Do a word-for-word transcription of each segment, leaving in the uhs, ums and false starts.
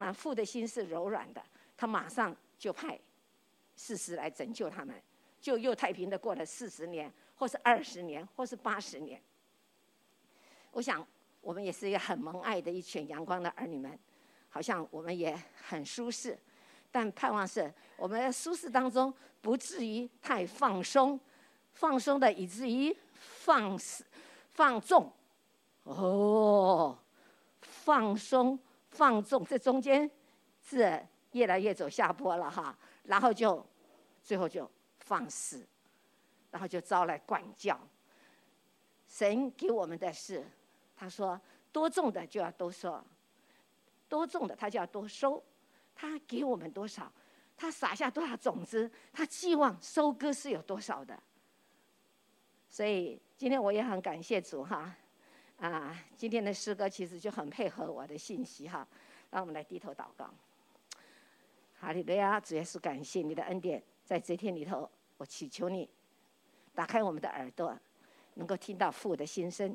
然父的心是柔软的，他马上就派士师来拯救他们，就又太平的过了四十年，或是二十年，或是八十年。我想我们也是一个很蒙爱的一群阳光的儿女们，好像我们也很舒适，但盼望是我们的舒适当中不至于太放松，放松的以至于放放纵。哦，放松放纵，这中间是越来越走下坡了哈，然后就最后就放肆，然后就招来管教。神给我们的是，他说多种的就要多收，多种的他就要多收。他给我们多少，他撒下多少种子，他希望收割是有多少的。所以今天我也很感谢主哈，啊，今天的诗歌其实就很配合我的信息哈。让我们来低头祷告。哈利路亚，主耶稣，感谢你的恩典，在这天里头，我祈求你打开我们的耳朵，能够听到父的心声。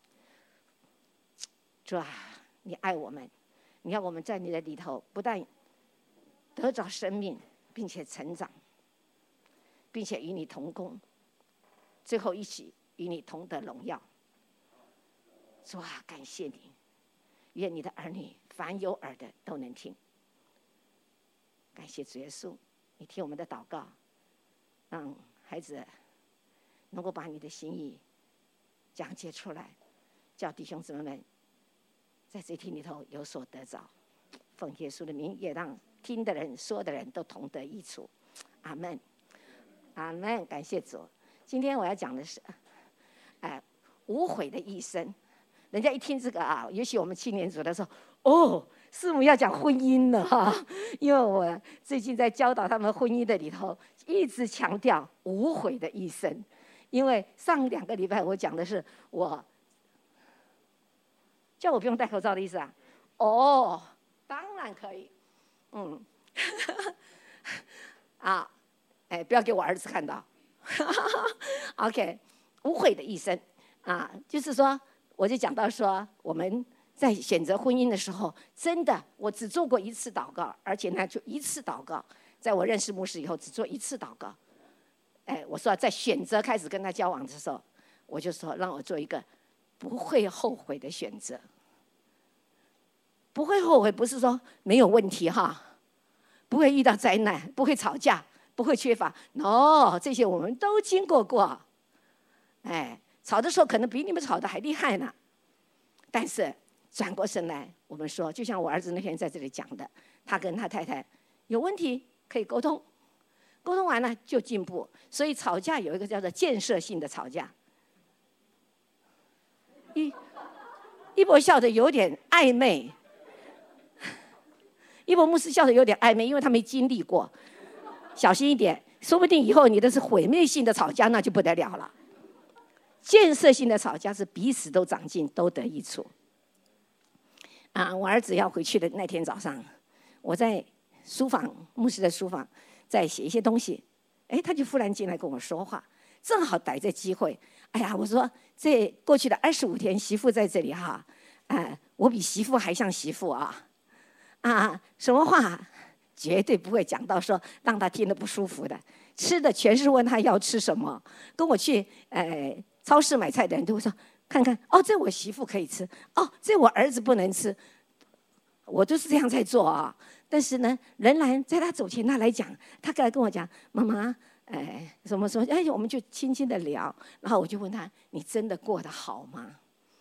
主啊，你爱我们，你要我们在你的里头不但得着生命，并且成长，并且与你同工，最后一起与你同得荣耀。主啊，感谢你，愿你的儿女凡有耳的都能听。感谢主耶稣，你听我们的祷告，让孩子能够把你的心意讲解出来，叫弟兄姊妹们在这天里头有所得着。奉耶稣的名，也让听的人说的人都同得益处。阿们，阿们，感谢主。今天我要讲的是，哎，无悔的一生。人家一听这个啊，也许我们青年组的时候，哦，师母要讲婚姻了哈，因为我最近在教导他们婚姻的里头，一直强调无悔的一生。因为上两个礼拜我讲的是我，叫我不用戴口罩的意思啊？哦，当然可以，嗯，啊，哎，不要给我儿子看到，OK， 无悔的一生啊，就是说。我就讲到说，我们在选择婚姻的时候，真的，我只做过一次祷告，而且呢，就一次祷告。在我认识牧师以后，只做一次祷告。哎，我说在选择开始跟他交往的时候，我就说让我做一个不会后悔的选择。不会后悔，不是说没有问题哈，不会遇到灾难，不会吵架，不会缺乏。no， 这些我们都经过过。哎。吵的时候可能比你们吵的还厉害呢，但是转过身来，我们说，就像我儿子那天在这里讲的，他跟他太太有问题可以沟通，沟通完了就进步。所以吵架有一个叫做建设性的吵架。一一博笑得有点暧昧，一博牧师笑得有点暧昧，因为他没经历过，小心一点，说不定以后你的是毁灭性的吵架，那就不得了了。建设性的吵架是彼此都长进，都得益处。啊，我儿子要回去的那天早上，我在书房，牧师的书房，在写一些东西。哎，他就忽然进来跟我说话，正好逮着机会。哎呀，我说这过去的二十五天，媳妇在这里哈，哎，我比媳妇还像媳妇啊，啊，什么话绝对不会讲到说让他听得不舒服的。吃的全是问他要吃什么，跟我去哎。超市买菜的人都会说：“看看，哦，这我媳妇可以吃，哦，这我儿子不能吃。”我都是这样在做啊。但是呢，仍然在他走前，他来讲，他刚才跟我讲：“妈妈，哎，什么什么？”哎，我们就轻轻的聊。然后我就问他：“你真的过得好吗？”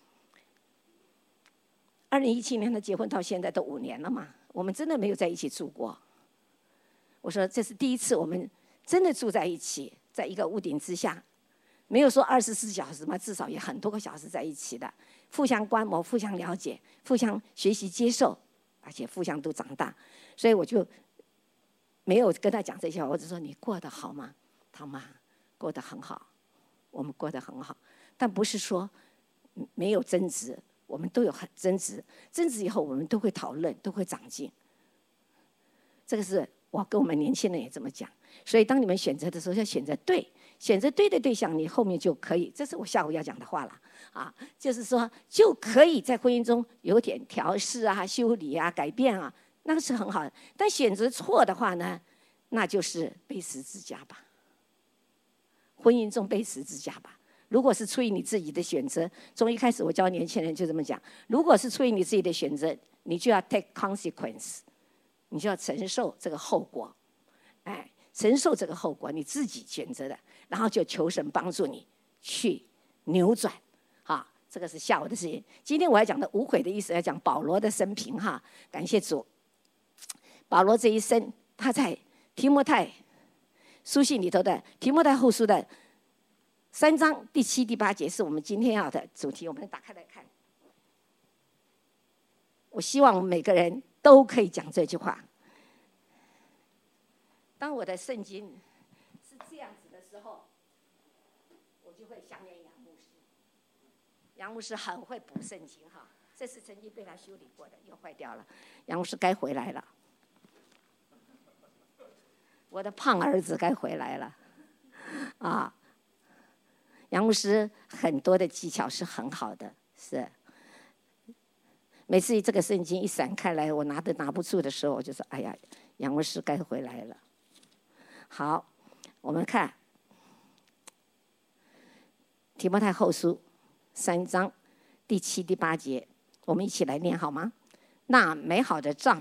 二零一七年的结婚到现在都五年了嘛，我们真的没有在一起住过。我说这是第一次，我们真的住在一起，在一个屋顶之下。没有说二十四小时嘛，至少也很多个小时在一起的，互相观摩、互相了解、互相学习、接受，而且互相都长大。所以我就没有跟他讲这些话，我只说你过得好吗？他妈过得很好，我们过得很好，但不是说没有争执，我们都有很争执，争执以后我们都会讨论，都会长进。这个是我跟我们年轻人也这么讲。所以当你们选择的时候，要选择对。选择对的对象，你后面就可以，这是我下午要讲的话了啊，就是说就可以在婚姻中有点调试啊、修理啊、改变啊， 那个是很好的。但选择错的话呢，那就是背十字架吧。婚姻中背十字架吧。如果是出于你自己的选择，从一开始我教年轻人就这么讲：如果是出于你自己的选择，你就要 take consequence， 你就要承受这个后果，哎，承受这个后果，你自己选择的，然后就求神帮助你去扭转。哈，这个是下午的事情。今天我要讲的无悔的意思，要讲保罗的生平哈。感谢主，保罗这一生，他在提摩太书信里头的提摩太后书的三章第七、第八节是我们今天要的主题，我们打开来看。我希望我们每个人都可以讲这句话。当我的圣经是这样子的时候，我就会想念杨牧师。杨牧师很会补圣经哈，这次曾经被他修理过的又坏掉了，杨牧师该回来了。我的胖儿子该回来了啊！杨牧师很多的技巧是很好的，是。每次这个圣经一闪开来，我拿都拿不住的时候，我就说：“哎呀，杨牧师该回来了。”好，我们看提摩太后书三章第七、第八节，我们一起来念好吗？那美好的仗。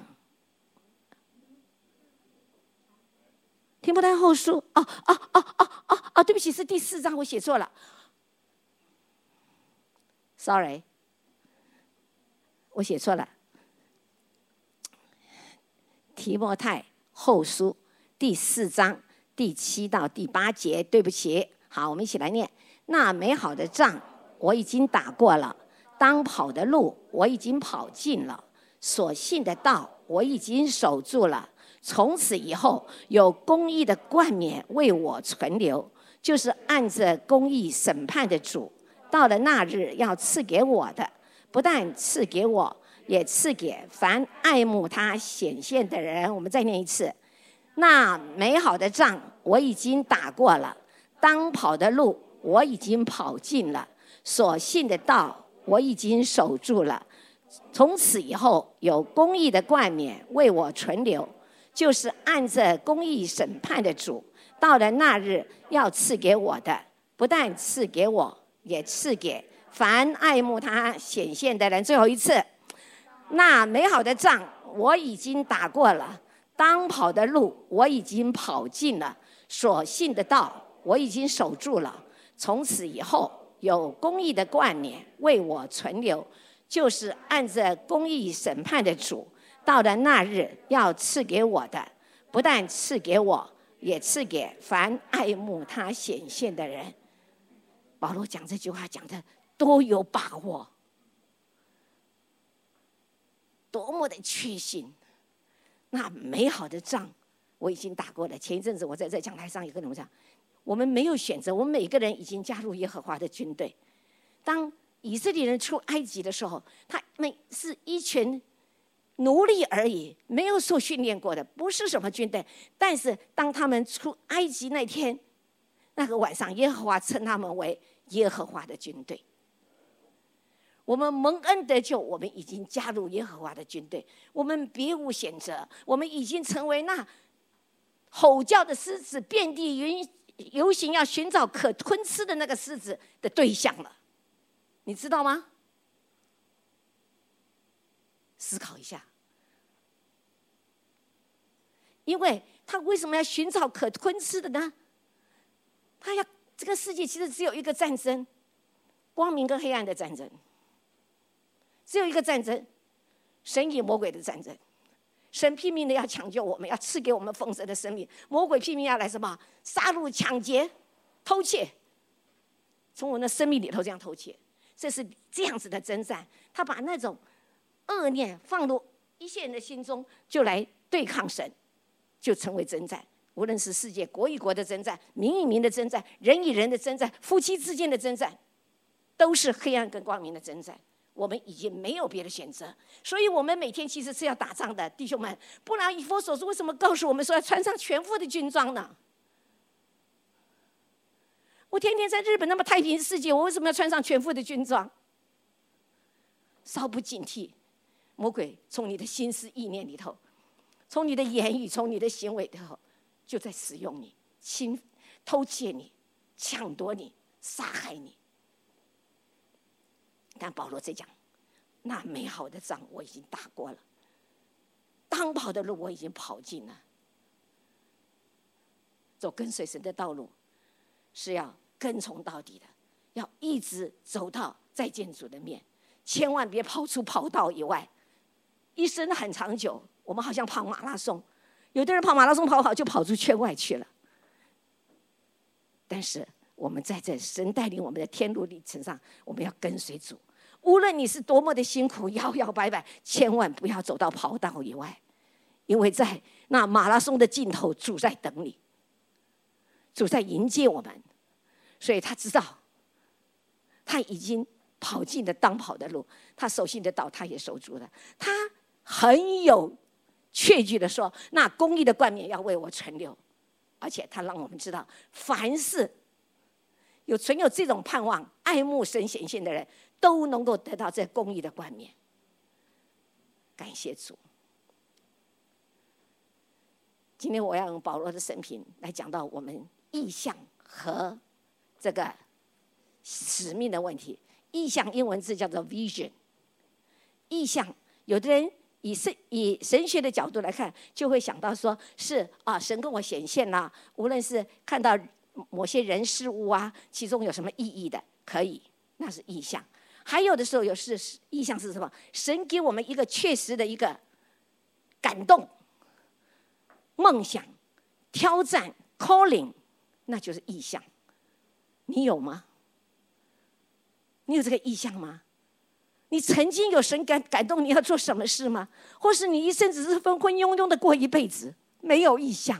提摩太后书，哦哦哦哦哦哦，对不起，是第四章，我写错了 ，sorry， 我写错了。提摩太后书第四章第七到第八节，对不起。好，我们一起来念：那美好的仗我已经打过了，当跑的路我已经跑尽了，所信的道我已经守住了。从此以后，有公义的冠冕为我存留，就是按着公义审判的主，到了那日要赐给我的，不但赐给我，也赐给凡爱慕他显现的人。我们再念一次：那美好的仗我已经打过了，当跑的路我已经跑尽了，所信的道我已经守住了。从此以后，有公义的冠冕为我存留，就是按着公义审判的主，到了那日要赐给我的，不但赐给我，也赐给凡爱慕他显现的人。最后一次：那美好的仗我已经打过了，当跑的路我已经跑尽了，所信的道我已经守住了。从此以后，有公义的冠冕为我存留，就是按着公义审判的主，到了那日要赐给我的，不但赐给我，也赐给凡爱慕他显现的人。保罗讲这句话讲的多有把握，多么的确信。那美好的仗我已经打过了。前一阵子我在这讲台上也跟你们讲，我们没有选择，我们每个人已经加入耶和华的军队。当以色列人出埃及的时候，他们是一群奴隶而已，没有受训练过的，不是什么军队。但是当他们出埃及那天，那个晚上，耶和华称他们为耶和华的军队。我们蒙恩得救，我们已经加入耶和华的军队，我们别无选择，我们已经成为那吼叫的狮子，遍地云游行，要寻找可吞吃的那个狮子的对象了。你知道吗？思考一下，因为他为什么要寻找可吞吃的呢？他要这个世界其实只有一个战争，光明跟黑暗的战争，只有一个战争，神与魔鬼的战争。神拼命的要抢救我们，要赐给我们丰盛的生命；魔鬼拼命要来什么？杀戮、抢劫、偷窃，从我们的生命里头这样偷窃。这是这样子的征战，他把那种恶念放入一些人的心中，就来对抗神，就成为征战。无论是世界国与国的征战，民与民的征战，人与人的征战，夫妻之间的征战，都是黑暗跟光明的征战。我们已经没有别的选择，所以我们每天其实是要打仗的，弟兄们。不然以弗所书为什么告诉我们说要穿上全副的军装呢？我天天在日本那么太平世界，我为什么要穿上全副的军装？稍不警惕，魔鬼从你的心思意念里头从你的言语，从你的行为后，就在使用你，侵偷窃你，抢夺你，杀害你。但保罗在讲，那美好的仗我已经打过了，当跑的路我已经跑尽了。走跟随神的道路是要跟从到底的，要一直走到再见主的面，千万别跑出跑道以外。一生很长久，我们好像跑马拉松，有的人跑马拉松跑好就跑出圈外去了。但是我们在这神带领我们的天路历程上，我们要跟随主，无论你是多么的辛苦，摇摇摆摆，千万不要走到跑道以外，因为在那马拉松的尽头，主在等你，主在迎接我们，所以他知道他已经跑进了当跑的路，他守信的道他也守住了，他很有确据的说，那公义的冠冕要为我存留。而且他让我们知道，凡是有存有这种盼望、爱慕神显现的人，都能够得到这公义的冠冕。感谢主。今天我要用保罗的生平来讲到我们意向和这个使命的问题。意向英文字叫做 vision。意向，有的人以神以神学的角度来看，就会想到说是啊，神跟我显现啦，无论是看到某些人事物啊，其中有什么意义的，可以，那是意向。还有的时候有是意向是什么？神给我们一个确实的一个感动、梦想、挑战 calling， 那就是意向。你有吗？你有这个意向吗？你曾经有神感感动你要做什么事吗？或是你一生只是昏昏庸庸的过一辈子，没有意向？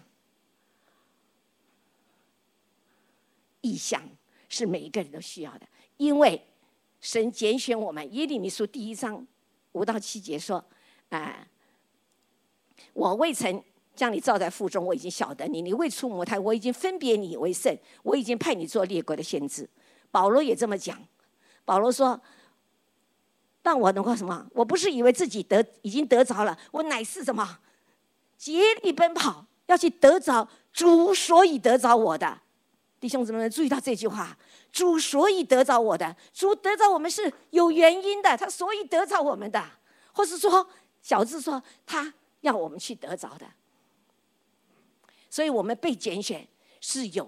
意向是每一个人都需要的，因为神拣选我们。耶利米书第一章五到七节说：“啊、呃，我未曾将你造在腹中，我已经晓得你；你未出母胎，我已经分别你为圣，我已经派你做列国的先知。”保罗也这么讲。保罗说：“但我能够什么？我不是以为自己得已经得着了，我乃是什么？竭力奔跑，要去得着主所以得着我的。”弟兄姊妹们注意到这句话：主所以得着我的，主得着我们是有原因的，他所以得着我们的，或是说小字说他要我们去得着的。所以我们被拣选是有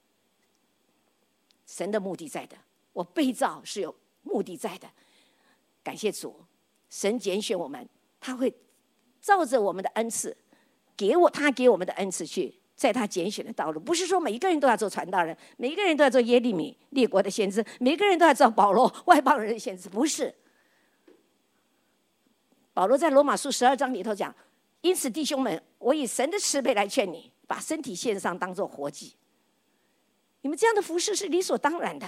神的目的在的，我被造是有目的在的。感谢主，神拣选我们，他会照着我们的恩赐，给我他给我们的恩赐去在他拣选的道路。不是说每一个人都要做传道人，每一个人都要做耶利米列国的先知，每一个人都要做保罗外邦人的先知，不是。保罗在罗马书十二章里头讲：“因此弟兄们，我以神的慈悲来劝你，把身体献上，当作活祭。”你们这样的服事是理所当然的。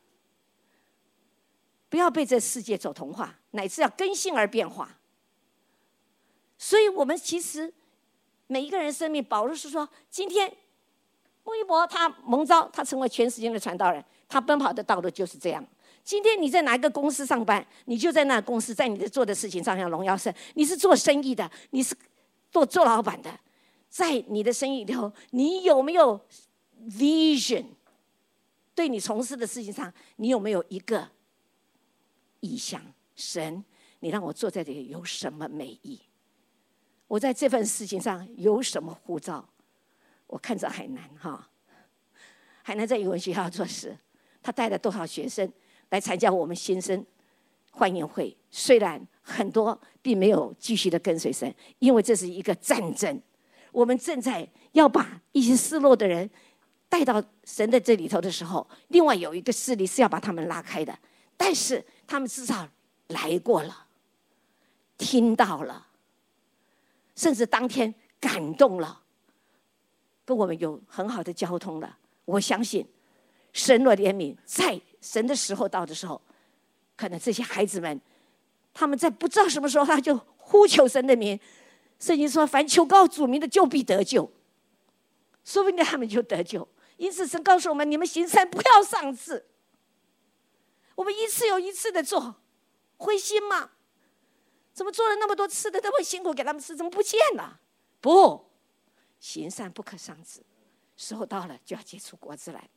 不要被这世界所同化，乃至要更新而变化。所以我们其实每一个人生命，保罗是说，今天孟一博他蒙召，他成为全世界的传道人，他奔跑的道路就是这样。今天你在哪一个公司上班，你就在那个公司，在你的做的事情上要荣耀神。你是做生意的，你是做做老板的，在你的生意里头，你有没有 vision？ 对你从事的事情上，你有没有一个意向？神，你让我坐在这里有什么美意？我在这份事情上有什么呼召？我看着海南哈，海南在语文学校做事，他带了多少学生来参加我们新生欢迎会？虽然很多并没有继续的跟随神，因为这是一个战争，我们正在要把一些失落的人带到神的这里头的时候，另外有一个势力是要把他们拉开的，但是他们至少来过了，听到了，甚至当天感动了，跟我们有很好的交通了。我相信神若怜悯，在神的时候到的时候，可能这些孩子们他们在不知道什么时候他就呼求神的名。圣经说凡求告主名的就必得救，说不定他们就得救。因此神告诉我们，你们行善不要丧志。我们一次又一次的做，灰心吗？怎么做了那么多次的那么辛苦给他们吃，怎么不见了？ 不，行善不可伤子，时候到了就要结出果子来。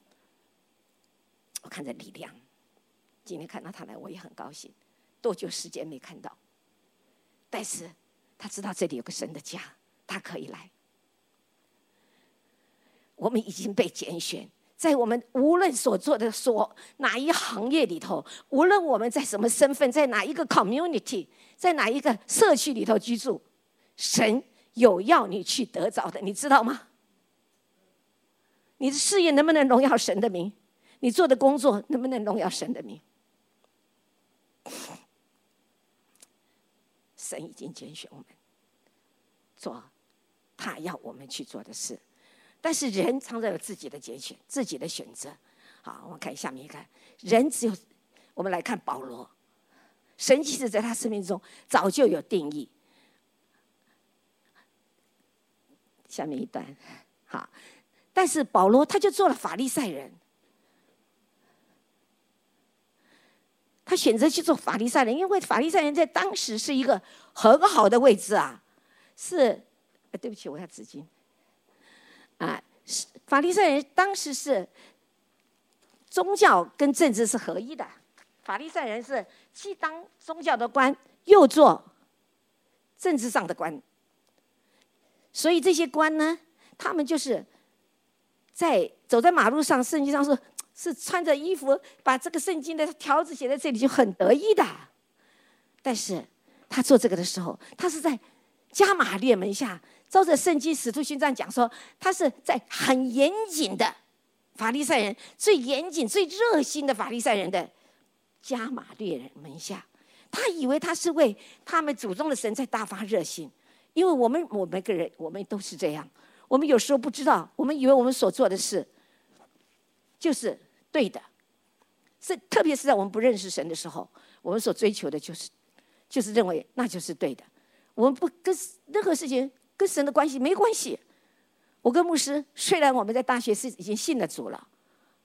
我看着李亮，今天看到他来，我也很高兴。多久时间没看到？但是他知道这里有个神的家，他可以来。我们已经被拣选，在我们无论所做的所哪一行业里头，无论我们在什么身份，在哪一个 community， 在哪一个社区里头居住，神有要你去得着的，你知道吗？你的事业能不能荣耀神的名？你做的工作能不能荣耀神的名？神已经拣选我们做他要我们去做的事，但是人常常有自己的拣选，自己的选择。好，我们看下面一看，人只有我们来看保罗，神其实在他生命中早就有定义。下面一段，好，但是保罗他就做了法利赛人。他选择去做法利赛人，因为法利赛人在当时是一个很好的位置啊，是，对不起，我要纸巾。啊，法利赛人当时是宗教跟政治是合一的，法利赛人是既当宗教的官，又做政治上的官，所以这些官呢，他们就是在走在马路上，圣经上说。是穿着衣服，把这个圣经的条子写在这里，就很得意的。但是他做这个的时候，他是在加玛列门下，照着圣经使徒行传讲说，他是在很严谨的法利赛人，最严谨、最热心的法利赛人的加玛列人门下。他以为他是为他们祖宗的神在大发热心，因为我们我们每个人，我们都是这样。我们有时候不知道，我们以为我们所做的事就是对的，是特别是在我们不认识神的时候，我们所追求的就是，就是认为那就是对的。我们不跟任何事情跟神的关系没关系。我跟牧师，虽然我们在大学是已经信了主了，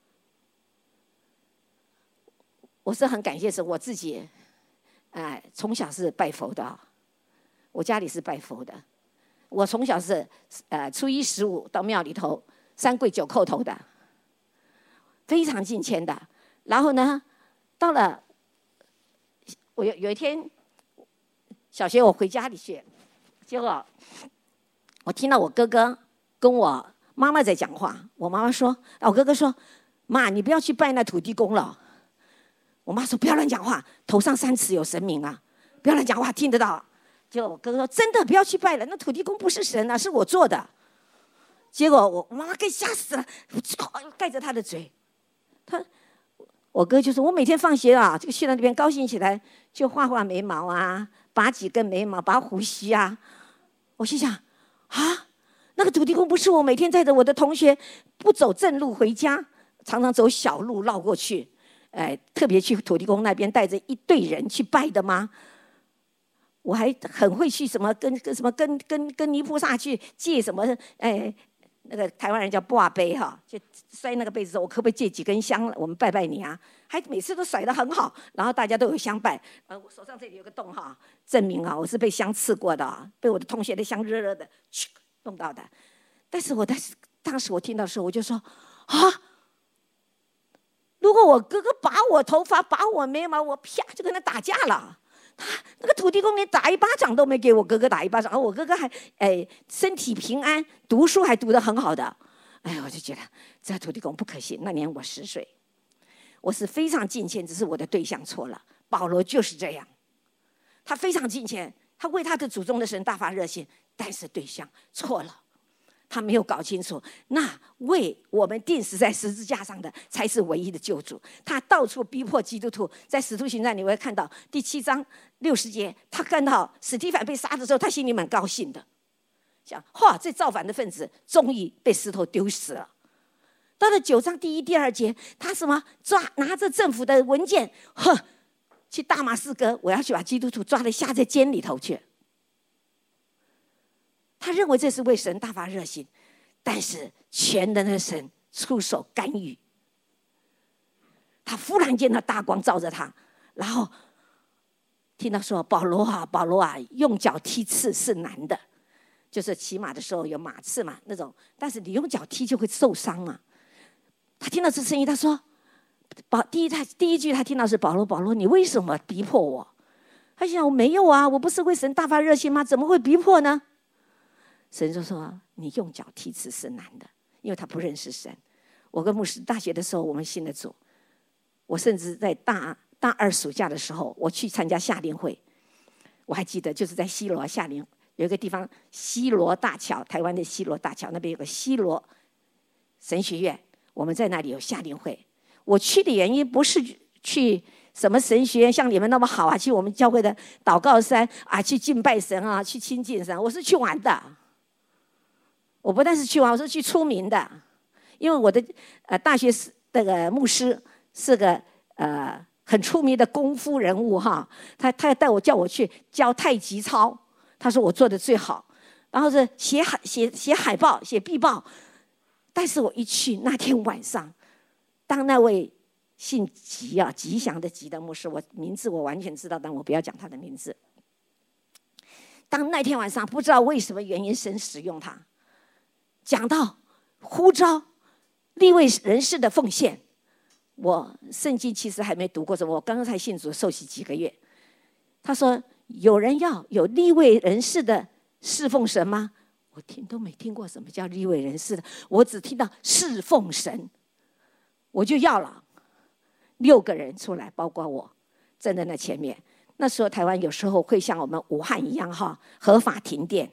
我是很感谢神，我自己，哎、呃，从小是拜佛的，我家里是拜佛的，我从小是呃初一十五到庙里头三跪九叩头的。非常敬虔的，然后呢，到了我有有一天小学我回家里去，结果我听到我哥哥跟我妈妈在讲话，我妈妈说，我哥哥说，妈，你不要去拜那土地公了。我妈说不要乱讲话，头上三尺有神明啊，不要乱讲话，听得到。结果我哥哥说真的不要去拜了，那土地公不是神啊，是我做的。结果我妈妈更吓死了，盖着他的嘴。他，我哥就说：“我每天放学啊，这个去到那边高兴起来，就画画眉毛啊，拔几根眉毛，拔胡须啊。”我心想：啊，那个土地公不是我每天带着我的同学不走正路回家，常常走小路绕过去，哎，特别去土地公那边带着一队人去拜的吗？我还很会去什么跟跟什么跟跟跟泥菩萨去借什么哎。那个台湾人叫挂杯哈，就摔那个杯子说，我可不可以借几根香？我们拜拜你啊！还每次都甩得很好，然后大家都有香拜。呃，我手上这里有个洞哈，证明啊，我是被香刺过的，被我的同学的香热热的去弄到的。但是我当时当时我听到的时候，我就说啊，如果我哥哥拔我头发、拔我眉毛，我啪就跟他打架了。他那个土地公连打一巴掌都没给我哥哥打一巴掌，而我哥哥还哎身体平安，读书还读得很好的。哎，我就觉得这土地公不可信。那年我十岁，我是非常敬虔，只是我的对象错了。保罗就是这样，他非常敬虔，他为他的祖宗的神大发热心，但是对象错了。他没有搞清楚，那为我们钉死在十字架上的才是唯一的救主。他到处逼迫基督徒，在使徒行传你会看到第七章六十节，他看到史提反被杀的时候，他心里蛮高兴的，想：哇，这造反的分子终于被石头丢死了。到了九章第一、第二节，他什么抓拿着政府的文件，呵，去大马士革，我要去把基督徒抓得下在监里头去。他认为这是为神大发热心，但是全能的神出手干预。他忽然间的大光照着他，然后听他说：“保罗啊，保罗啊，用脚踢刺是难的， 就是骑马的时候有马刺嘛那种，但是你用脚踢就会受伤嘛。他听到这声音，他说：“保第一他第一句他听到是保罗，保罗，你为什么逼迫我？”他想：“我没有啊，我不是为神大发热心吗？怎么会逼迫呢？”神就说：“你用脚踢刺是难的，因为他不认识神。”我跟牧师大学的时候，我们信了主，我甚至在大大二暑假的时候，我去参加夏令会，我还记得就是在西罗夏令有一个地方西罗大桥，台湾的西罗大桥那边有个西罗神学院。我们在那里有夏令会，我去的原因不是去什么神学院像你们那么好啊，去我们教会的祷告山啊，去敬拜神啊，去亲近神，我是去玩的。我不但是去玩，我是去出名的，因为我的呃大学那个牧师是个呃很出名的功夫人物哈，他他要带我叫我去教太极操，他说我做的最好，然后是写海写写海报写壁报。但是我一去那天晚上，当那位姓吉啊吉祥的吉的牧师，我名字我完全知道，但我不要讲他的名字。当那天晚上不知道为什么原因神使用他，讲到呼召利未人士的奉献，我圣经其实还没读过什么，我刚刚才信主受洗几个月。他说有人要有利未人士的侍奉神吗？我听都没听过什么叫利未人士的，我只听到侍奉神，我就要了。六个人出来，包括我，站在那前面。那时候台湾有时候会像我们武汉一样哈，合法停电，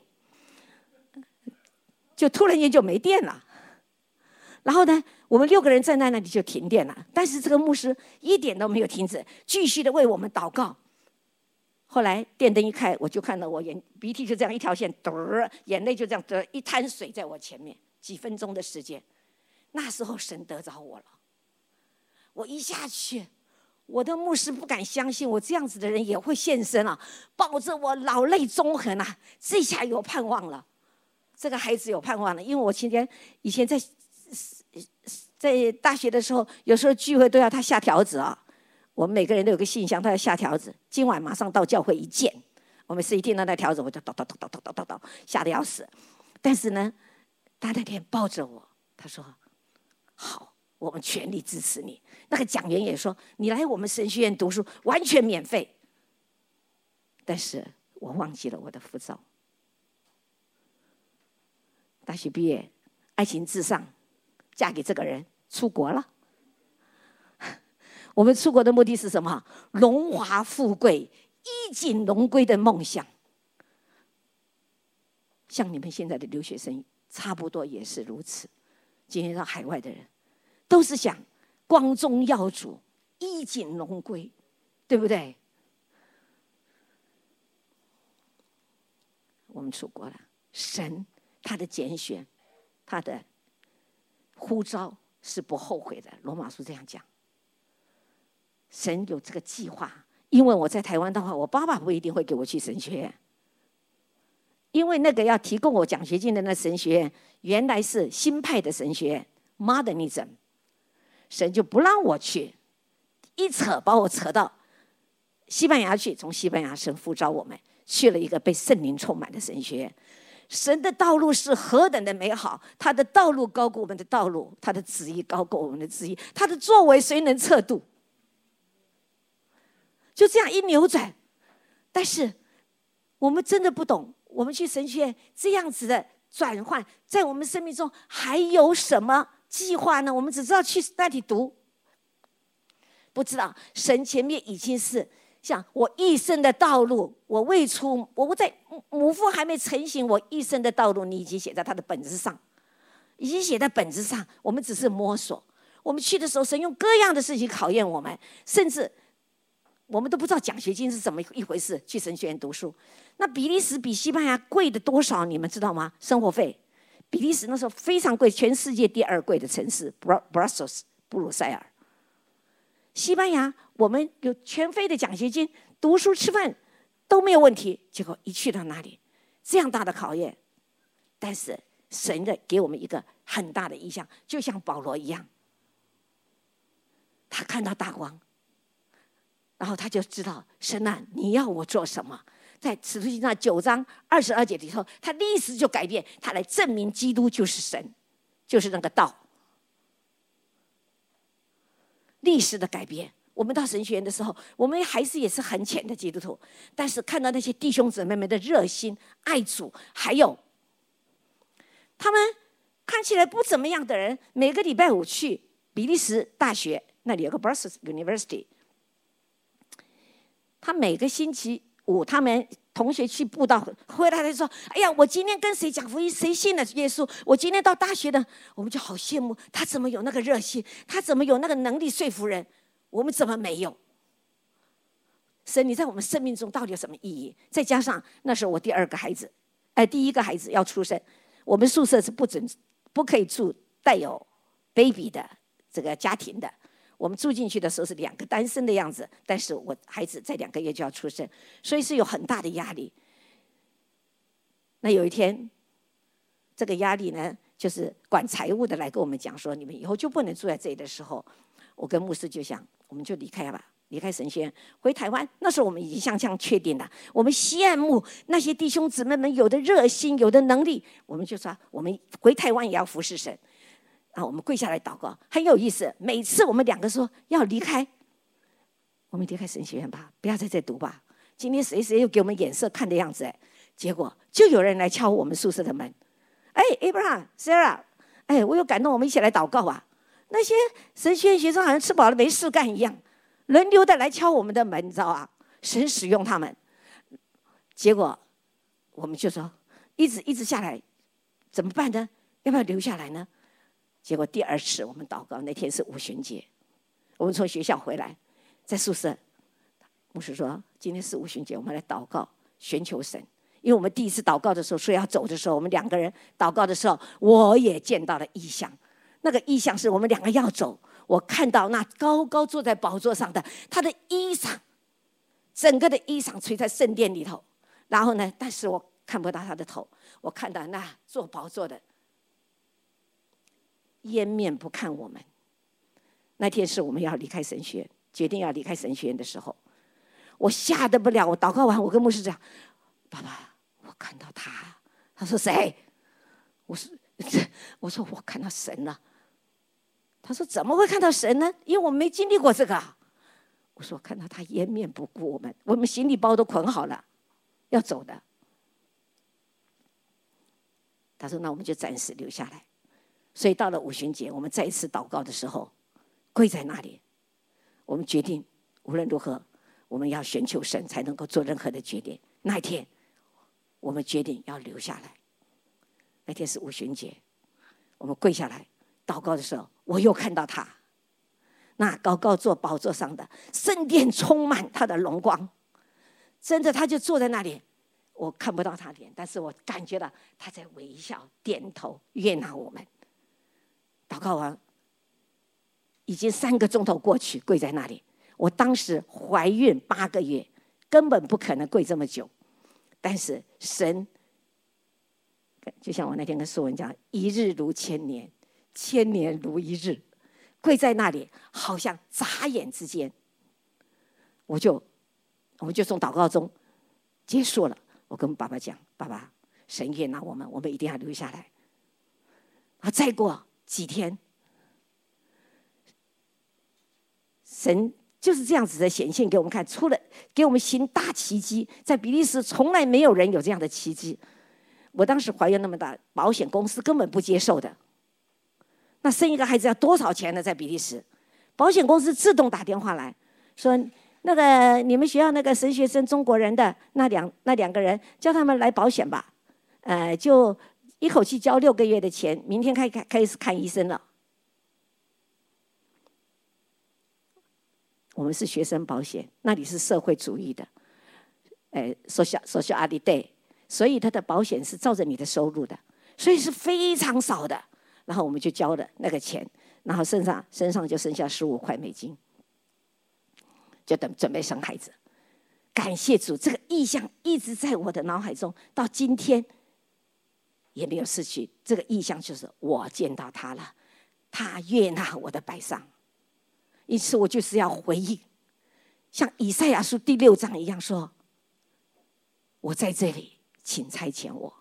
就突然间就没电了。然后呢，我们六个人站在那里就停电了，但是这个牧师一点都没有停止，继续的为我们祷告。后来电灯一开，我就看到我眼鼻涕就这样一条线，嘚，眼泪就这样得一滩水在我前面。几分钟的时间，那时候神得着我了。我一下去，我的牧师不敢相信我这样子的人也会现身啊，抱着我老泪纵横啊，这下有盼望了，这个孩子有盼望了。因为我今天以前在在大学的时候，有时候聚会都要他下条子啊。我们每个人都有个信箱，他要下条子。今晚马上到教会一见，我每次一听到那条子，我就叨叨叨叨叨叨叨叨，吓得要死。但是呢，他那天抱着我，他说：“好，我们全力支持你。”那个讲员也说：“你来我们神学院读书，完全免费。”但是我忘记了我的护照。大学毕业，爱情至上，嫁给这个人，出国了。我们出国的目的是什么？荣华富贵、衣锦荣归的梦想。像你们现在的留学生，差不多也是如此。今天到海外的人，都是想光宗耀祖、衣锦荣归，对不对？我们出国了，神他的拣选，他的呼召是不后悔的。罗马书这样讲。神有这个计划，因为我在台湾的话，我爸爸不一定会给我去神学院，因为那个要提供我奖学金的那神学院，原来是新派的神学院 ，Modernism， 神就不让我去，一扯把我扯到西班牙去，从西班牙神呼召我们去了一个被圣灵充满的神学院。神的道路是何等的美好，他的道路高过我们的道路，他的旨意高过我们的旨意，他的作为谁能测度？就这样一扭转，但是我们真的不懂，我们去神学院这样子的转换，在我们生命中还有什么计划呢？我们只知道去那里读，不知道神前面已经是像我一生的道路，我未出，我在母腹还没成型，我一生的道路你已经写在他的本子上，已经写在本子上，我们只是摸索。我们去的时候，神用各样的事情考验我们，甚至我们都不知道奖学金是怎么一回事。去神学院读书，那比利时比西班牙贵的多少？你们知道吗？生活费，比利时那时候非常贵，全世界第二贵的城市 Brussels 布鲁塞尔。西班牙我们有全费的奖学金，读书吃饭都没有问题。结果一去到那里，这样大的考验，但是神的给我们一个很大的意象，就像保罗一样，他看到大光。然后他就知道神啊，你要我做什么？ 在使徒行传九章二十二节里头，他历史就改变，他来证明基督就是神，就是那个道。历史的改变，我们到神学院的时候，我们还是也是很浅的基督徒，但是看到那些弟兄姊妹们的热心、爱主，还有他们看起来不怎么样的人，每个礼拜五去比利时大学那里有个 Brussels University， 他每个星期五他们同学去布道，回来他就说：“哎呀，我今天跟谁讲福音，谁信了耶稣？我今天到大学的，我们就好羡慕他怎么有那个热心，他怎么有那个能力说服人，我们怎么没有？神，你在我们生命中到底有什么意义？再加上那时候我第二个孩子，哎，第一个孩子要出生，我们宿舍是不准不可以住带有 baby 的这个家庭的。”我们住进去的时候是两个单身的样子，但是我孩子在两个月就要出生，所以是有很大的压力。那有一天，这个压力呢，就是管财务的来跟我们讲说，你们以后就不能住在这里的时候，我跟牧师就想，我们就离开吧，离开神学院，回台湾。那时候我们已经像这样确定了，我们羡慕那些弟兄姊妹们有的热心，有的能力，我们就说，我们回台湾也要服侍神。啊，我们跪下来祷告，很有意思。每次我们两个说要离开，我们离开神学院吧，不要在这读吧。今天谁谁又给我们眼色看的样子，哎，结果就有人来敲我们宿舍的门。哎 ，Abraham、Sarah， 哎，我有感动，我们一起来祷告啊。那些神学院学生好像吃饱了没事干一样，轮流的来敲我们的门，你知道吧？神使用他们，结果我们就说，一直一直下来，怎么办呢？要不要留下来呢？结果第二次我们祷告，那天是五旬节，我们从学校回来，在宿舍，牧师说今天是五旬节，我们来祷告，寻求神。因为我们第一次祷告的时候，说要走的时候，我们两个人祷告的时候，我也见到了异象。那个异象是我们两个要走，我看到那高高坐在宝座上的他的衣裳，整个的衣裳垂在圣殿里头。然后呢，但是我看不到他的头，我看到那坐宝座的掩面不看我们。那天是我们要离开神学院，决定要离开神学院的时候，我吓得不了。我祷告完，我跟牧师讲：“爸爸，我看到他。”他说：“谁？”我说：“我说我看到神了。”他说：“怎么会看到神呢？因为我们没经历过这个。”我说：“看到他掩面不顾我们，我们行李包都捆好了，要走的。”他说：“那我们就暂时留下来。”所以到了五旬节，我们再一次祷告的时候，跪在那里，我们决定无论如何，我们要寻求神，才能够做任何的决定。那一天，我们决定要留下来。那天是五旬节，我们跪下来祷告的时候，我又看到他，那高高坐宝座上的圣殿充满他的荣光，真的，他就坐在那里。我看不到他脸，但是我感觉到他在微笑、点头，悦纳我们。祷告完，已经三个钟头过去，跪在那里。我当时怀孕八个月，根本不可能跪这么久。但是神，就像我那天跟素文讲，一日如千年，千年如一日。跪在那里，好像眨眼之间，我就，我们就从祷告中结束了。我跟爸爸讲：“爸爸，神悦纳我们，我们一定要留下来。”啊，再过几天，神就是这样子的显现给我们看，出了给我们行大奇迹。在比利时从来没有人有这样的奇迹。我当时怀孕那么大，保险公司根本不接受的。那生一个孩子要多少钱呢？在比利时，保险公司自动打电话来说：“那个你们学校那个神学生中国人的那两那两个人，叫他们来保险吧，呃，就一口气交六个月的钱，明天开开开始看医生了。”我们是学生保险，那里是社会主义的，呃 ，social sociality， 所以他的保险是照着你的收入的，所以是非常少的。然后我们就交了那个钱，然后身上身上就剩下十五块美金，就等准备生孩子。感谢主，这个意象一直在我的脑海中，到今天也没有失去。这个意象就是我见到他了，他悦纳我的摆上。因此我就是要回应，像以赛亚书第六章一样说：“ 我在这里，请差遣我。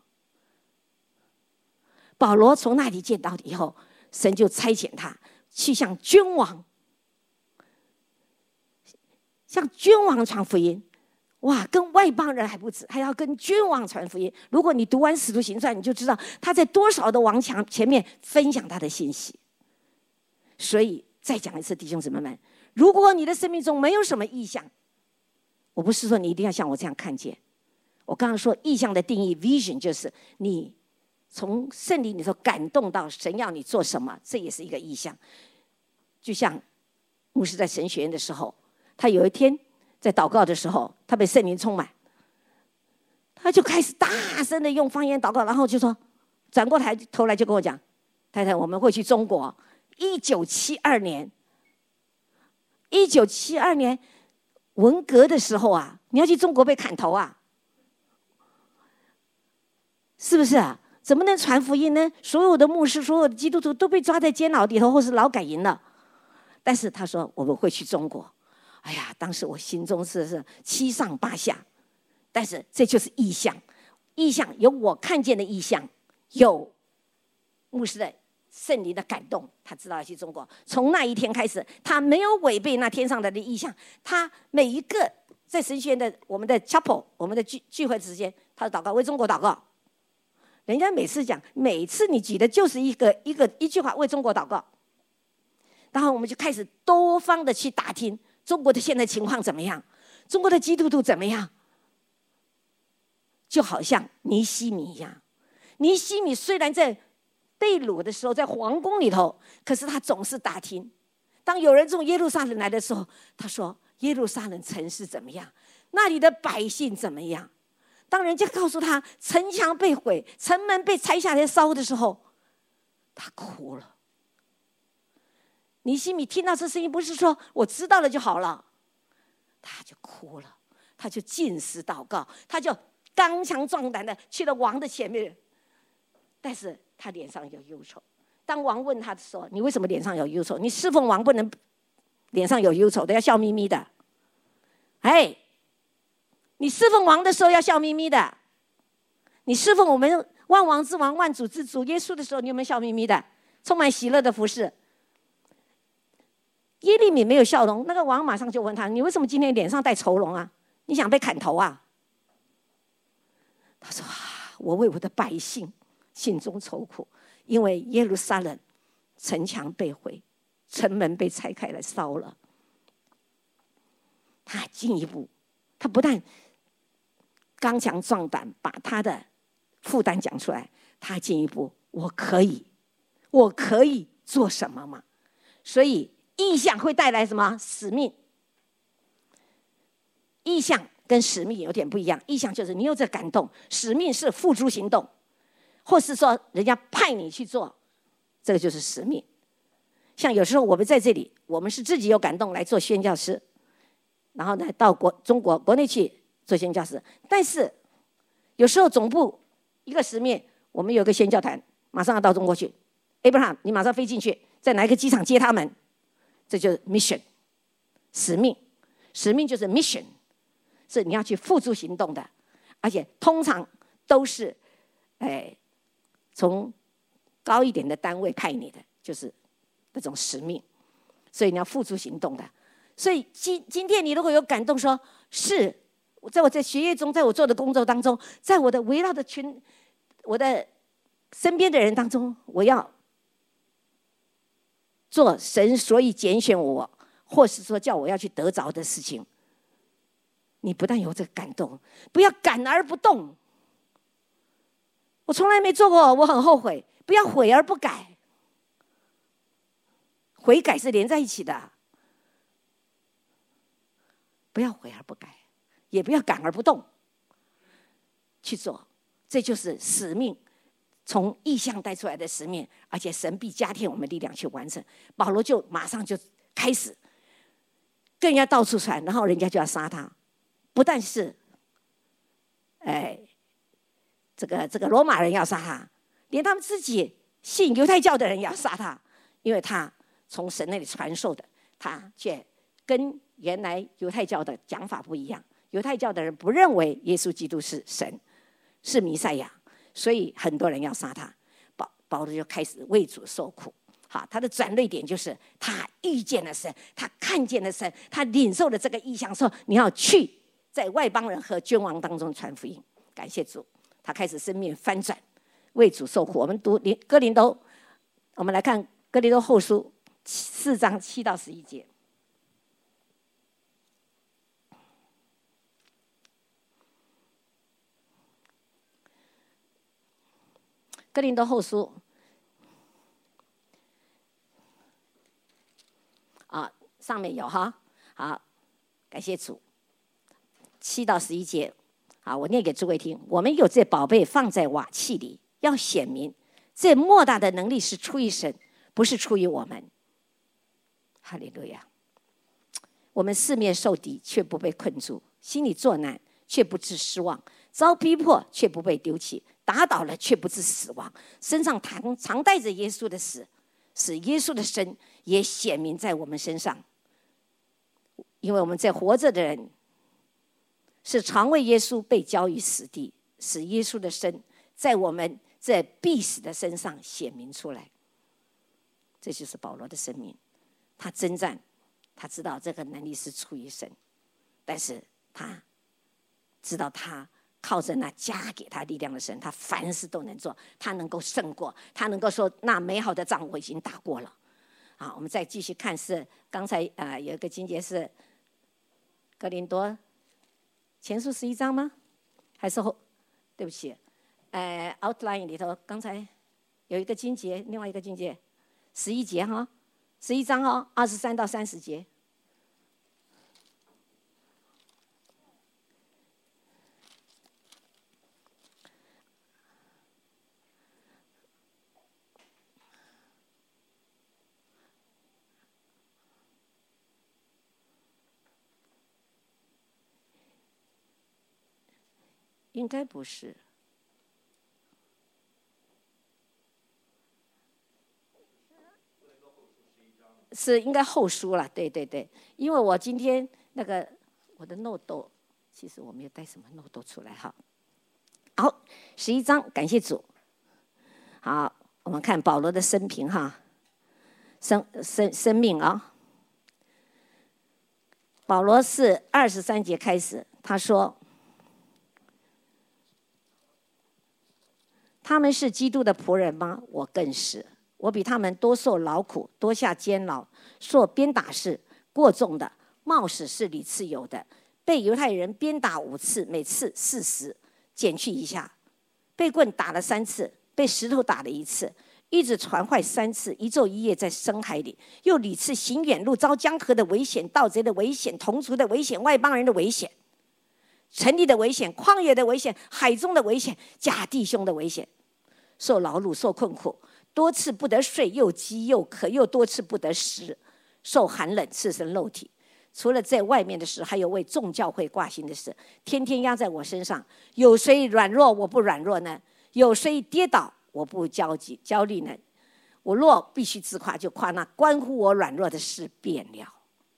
保罗从那里见到以后，神就差遣他去向君王，向君王传福音。哇，跟外邦人还不止，还要跟君王传福音。如果你读完《使徒行传》，你就知道他在多少的王墙前面分享他的信息。所以再讲一次，弟兄姊妹们，如果你的生命中没有什么异象，我不是说你一定要像我这样看见。我刚刚说异象的定义 ，vision 就是你从圣灵里头感动到神要你做什么，这也是一个异象。就像牧师在神学院的时候，他有一天在祷告的时候，他被圣灵充满，他就开始大声的用方言祷告，然后就说，转过头来就跟我讲，太太，我们会去中国。一九七二年，一九七二年文革的时候啊，你要去中国被砍头啊，是不是啊？怎么能传福音呢？所有的牧师、所有的基督徒都被抓在监牢里头，或是劳改营了。但是他说我们会去中国。哎呀，当时我心中是是七上八下。但是这就是异象，异象有我看见的异象，有牧师的圣灵的感动，他知道要去中国。从那一天开始，他没有违背那天上来的意象。他每一个在神学院的我们的 chapel， 我们的聚聚会之间，他祷告，为中国祷告。人家每次讲，每次你举的就是一个一个一句话，为中国祷告。然后我们就开始多方的去打听中国的现在情况怎么样，中国的基督徒怎么样。就好像尼希米一样，尼希米虽然在被掳的时候，在皇宫里头，可是他总是打听。当有人从耶路撒冷来的时候，他说耶路撒冷城市怎么样，那里的百姓怎么样。当人家告诉他城墙被毁，城门被拆下来烧的时候，他哭了。尼希米听到这声音，不是说我知道了就好了，他就哭了，他就禁食祷告，他就刚强壮胆的去了王的前面。但是他脸上有忧愁。当王问他的时候，你为什么脸上有忧愁？你侍奉王不能脸上有忧愁的，要笑眯眯的。哎，你侍奉王的时候要笑眯眯的。你侍奉我们万王之王、万主之主耶稣的时候，你有没有笑眯眯的，充满喜乐的服侍？耶利米没有笑容，那个王马上就问他，你为什么今天脸上带愁容啊？你想被砍头啊？他说、啊、我为我的百姓心中愁苦，因为耶路撒冷城墙被毁，城门被拆开来烧了。他进一步，他不但刚强壮胆把他的负担讲出来，他进一步，我可以我可以做什么吗？所以异象会带来什么？使命。异象跟使命有点不一样，异象就是你有这感动，使命是付诸行动，或是说人家派你去做，这个就是使命。像有时候我们在这里，我们是自己有感动来做宣教师，然后呢到国中国国内去做宣教师。但是有时候总部一个使命，我们有个宣教团马上要到中国去 ，Abraham 你马上飞进去，在哪一个机场接他们，这就是 mission 使命。使命就是 mission， 是你要去付诸行动的，而且通常都是哎从高一点的单位派你的，就是那种使命，所以你要付诸行动的。所以今今天你如果有感动说，是在我在学业中，在我做的工作当中，在我的围绕的群，我的身边的人当中，我要做神所以拣选我，或是说叫我要去得着的事情，你不但有这个感动，不要感而不动。我从来没做过，我很后悔。不要悔而不改，悔改是连在一起的。不要悔而不改，也不要感而不动，去做，这就是使命，从异象带出来的使命，而且神必加添我们力量去完成。保罗就马上就开始跟人家到处传，然后人家就要杀他。不但是哎，这个这个罗马人要杀他，连他们自己信犹太教的人也要杀他，因为他从神那里传授的，他却跟原来犹太教的讲法不一样。 犹太教的人不认为耶稣基督是神，是弥赛亚，所以很多人要杀他。保保罗就开始为主受苦。好，他的转捩点就是他遇见了神，他看见了神，他领受了这个意象，说你要去在外邦人和君王当中传福音。感谢主，他开始生命翻转，为主受苦。我们读哥林多，我们来看哥林多后书四章七到十一节。哥林多后书啊，上面有哈，好，感谢主。七到十一节，好，我念给诸位听。我们有这宝贝放在瓦器里，要显明这莫大的能力是出于神，不是出于我们。哈利路亚！我们四面受敌，却不被困住；心里作难，却不致失望；遭逼迫，却不被丢弃；打倒了，却不致死亡。身上常常带着耶稣的死，使耶稣的生也显明在我们身上。因为我们在活着的人，是常为耶稣被交于死地，使耶稣的生在我们这必死的身上显明出来。这就是保罗的生命，他征战，他知道这个能力是出于神，但是他知道他靠着那加给他力量的神，他凡事都能做，他能够胜过，他能够说那美好的仗我已经打过了。好，我们再继续看，是刚才啊、呃、有一个经节是哥林多前书十一章吗？还是后？对不起，呃 ，outline 里头刚才有一个经节，另外一个经节十一节哈，十一章哈，二十三到三十节。应该不是，是应该后书了。对对对，因为我今天那个我的 note， 其实我没有带什么 note 出来哈。好，十一章，感谢主。好，我们看保罗的生平哈，生生生命啊。保罗是二十三节开始，他说。他们是基督的仆人吗？我更是。我比他们多受劳苦，多下监牢，受鞭打是过重的，冒死是屡次有的。被犹太人鞭打五次，每次四十，减去一下；被棍打了三次，被石头打了一次，一直传坏三次，一昼一夜在深海里，又屡次行远路，遭江河的危险、盗贼的危险、同族的危险、外邦人的危险、城里的危险、旷野的危险、海中的危险、假弟兄的危险。受劳碌，受困苦，多次不得睡，又饥又渴，又多次不得食，受寒冷，赤身露体。除了在外面的事，还有为众教会挂心的事，天天压在我身上。有谁软弱，我不软弱呢？有谁跌倒，我不焦急焦虑呢？我若必须自夸，就夸那关乎我软弱的事变了。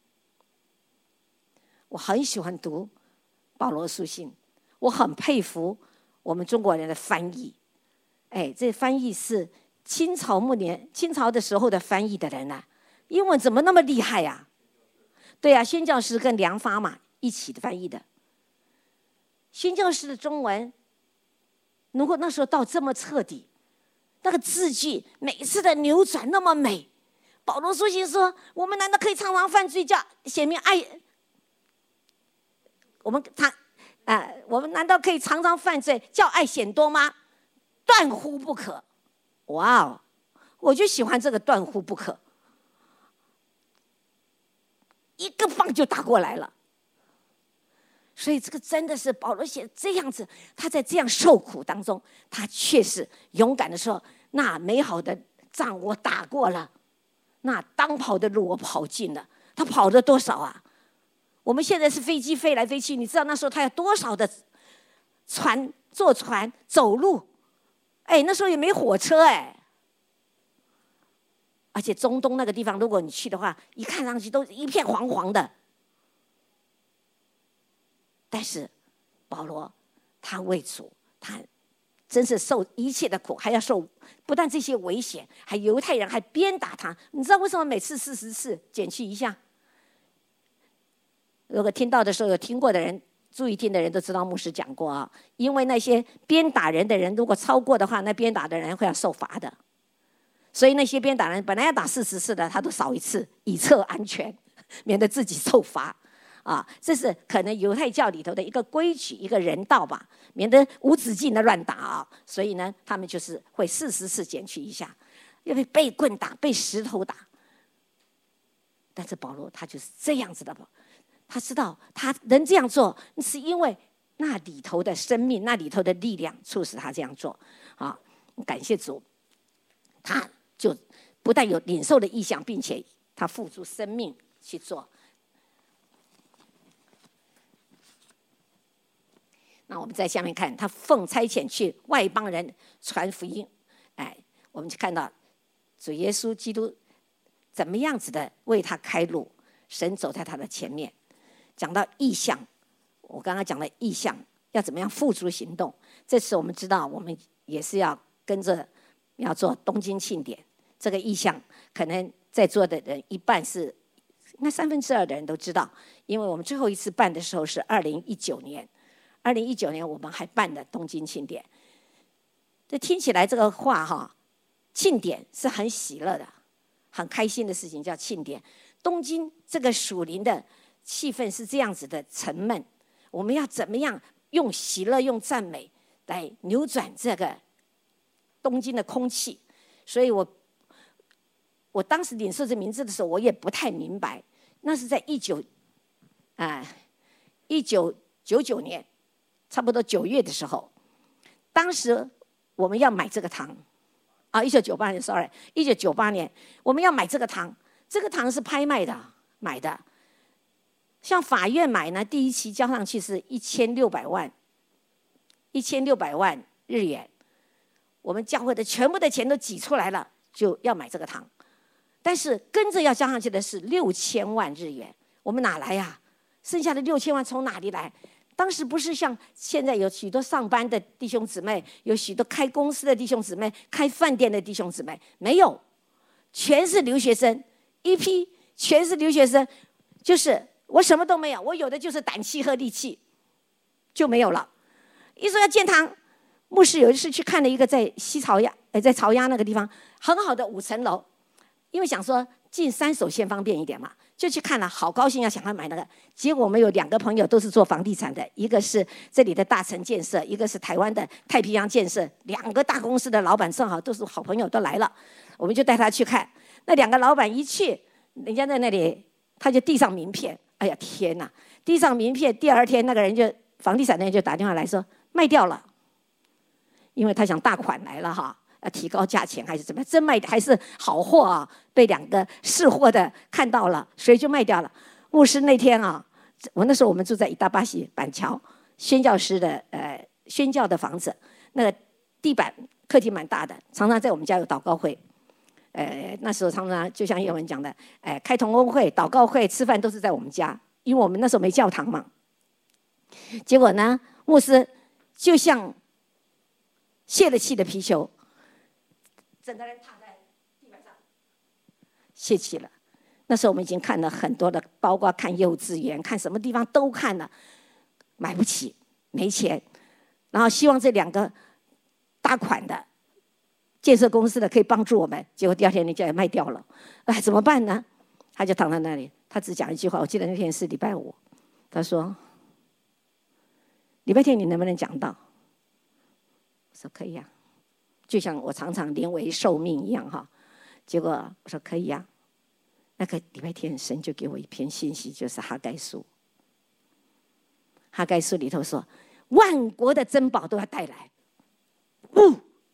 我很喜欢读保罗书信，我很佩服我们中国人的翻译。哎，这翻译是清朝末年、清朝的时候的翻译的人啊，英文怎么那么厉害呀、啊？对啊，宣教师跟梁发嘛一起的翻译的。宣教师的中文，如果那时候到这么彻底，那个字句每一次的扭转那么美。保罗书信说：“我们难道可以常常犯罪，叫显明爱？我们他啊、呃，我们难道可以常常犯罪，叫爱显多吗？断乎不可！”哇哦，我就喜欢这个断乎不可，一个棒就打过来了。所以这个真的是保罗写这样子，他在这样受苦当中，他确实勇敢的说：“那美好的仗我打过了，那当跑的路我跑尽了。”他跑了多少啊？我们现在是飞机飞来飞去，你知道那时候他有多少的船、坐船、走路？哎，那时候也没火车哎。而且中东那个地方，如果你去的话，一看上去都一片黄黄的。 但是保罗他为主，他真是受一切的苦，还要受不但这些危险，还犹太人还鞭打他。你知道为什么每次四十次减去一下？如果听到的时候有听过的人，注意听的人都知道牧师讲过啊，因为那些鞭打人的人如果超过的话，那鞭打的人会要受罚的。所以那些鞭打人本来要打四十次的，他都少一次，以策安全，免得自己受罚。啊，这是可能犹太教里头的一个规矩，一个人道吧，免得无止境的乱打啊。所以呢，他们就是会四十次减去一下，因为被棍打，被石头打。但是保罗他就是这样子的，他知道他能这样做，是因为那里头的生命，那里头的力量促使他这样做。啊，感谢主，他就不但有领受的意向，并且他付出生命去做。那我们在下面看，他奉差遣去外邦人传福音。哎，我们就看到主耶稣基督怎么样子的为他开路，神走在他的前面。讲到意向，我刚刚讲的意向要怎么样付诸行动。这次我们知道，我们也是要跟着要做东京庆典。这个意向可能在座的人一半是，应该三分之二的人都知道，因为我们最后一次办的时候是二零一九年。二零一九年我们还办了东京庆典，这听起来这个话哈，庆典是很喜乐的、很开心的事情，叫庆典。东京这个属灵的气氛是这样子的沉闷，我们要怎么样用喜乐、用赞美来扭转这个东京的空气？所以我我当时领受这名字的时候，我也不太明白，那是在一九啊一九九九年。差不多九月的时候，当时我们要买这个糖，啊，一九九八年 ，sorry， 一九九八年我们要买这个糖，这个糖是拍卖的买的，像法院买呢，第一期交上去是一千六百万，一千六百万日元，我们教会的全部的钱都挤出来了，就要买这个糖，但是跟着要交上去的是六千万日元，我们哪来呀、啊？剩下的六千万从哪里来？当时不是像现在有许多上班的弟兄姊妹，有许多开公司的弟兄姊妹，开饭店的弟兄姊妹，没有，全是留学生，一批全是留学生，就是我什么都没有，我有的就是胆气和力气，就没有了。一说要建堂，牧师有一次去看了一个在西朝鸭，呃，在朝鸭那个地方很好的五层楼，因为想说进三手线方便一点嘛。就去看了，好高兴，要想要买那个。结果我们有两个朋友都是做房地产的，一个是这里的大成建设，一个是台湾的太平洋建设，两个大公司的老板正好都是好朋友，都来了，我们就带他去看。那两个老板一去，人家在那里，他就递上名片。哎呀天哪！递上名片，第二天那个人就房地产的人就打电话来说卖掉了，因为他想大款来了哈。要提高价钱还是怎么样？真卖还是好货啊？被两个试货的看到了，所以就卖掉了。牧师那天啊，我那时候我们住在伊达巴西板桥宣教师的呃宣教的房子，那个地板客厅蛮大的，常常在我们家有祷告会。呃，那时候常常就像叶文讲的，哎、呃，开同工会、祷告会、吃饭都是在我们家，因为我们那时候没教堂嘛。结果呢，牧师就像泄了气的皮球。整个人躺在地板上，泄气了。那时候我们已经看了很多的，包括看幼稚园、看什么地方都看了，买不起，没钱。然后希望这两个大款的建设公司的可以帮助我们。结果第二天人家也卖掉了，哎，怎么办呢？他就躺在那里，他只讲一句话。我记得那天是礼拜五，他说：“礼拜天你能不能讲道？”我说：“可以呀、啊。”就像我常常临危受命一样哈，结果我说可以呀、啊。那个礼拜天神就给我一篇信息，就是哈该书。哈该书里头说，万国的珍宝都要带来。呜，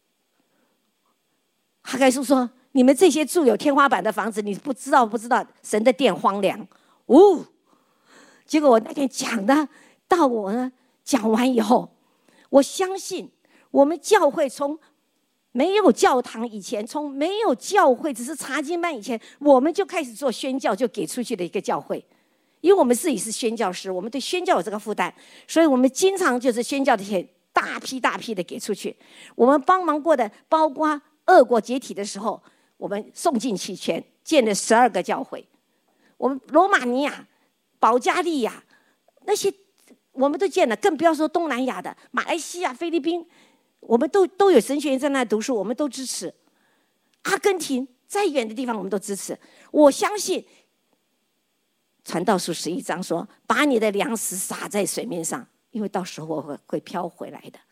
哈该书说，你们这些住有天花板的房子，你不知道不知道神的殿荒凉。呜，结果我那天讲的，到我呢讲完以后，我相信我们教会从没有教堂以前，从没有教会只是查经班以前，我们就开始做宣教，就给出去的一个教会， 因为我们自己是宣教师，我们对宣教有这个负担，所以我们经常就是宣教的钱大批大批的给出去。我们帮忙过的，包括俄国解体的时候，我们送尽齐全，建了十二个教会。我们罗马尼亚、保加利亚那些我们都建了，更不要说东南亚的马来西亚、菲律宾，我们都都有神学院在那读书，我们都支持。阿根廷再远的地方我们都支持。我相信传道书十一章说，把你的粮食撒在水面上，因为到时候会会飘回来的。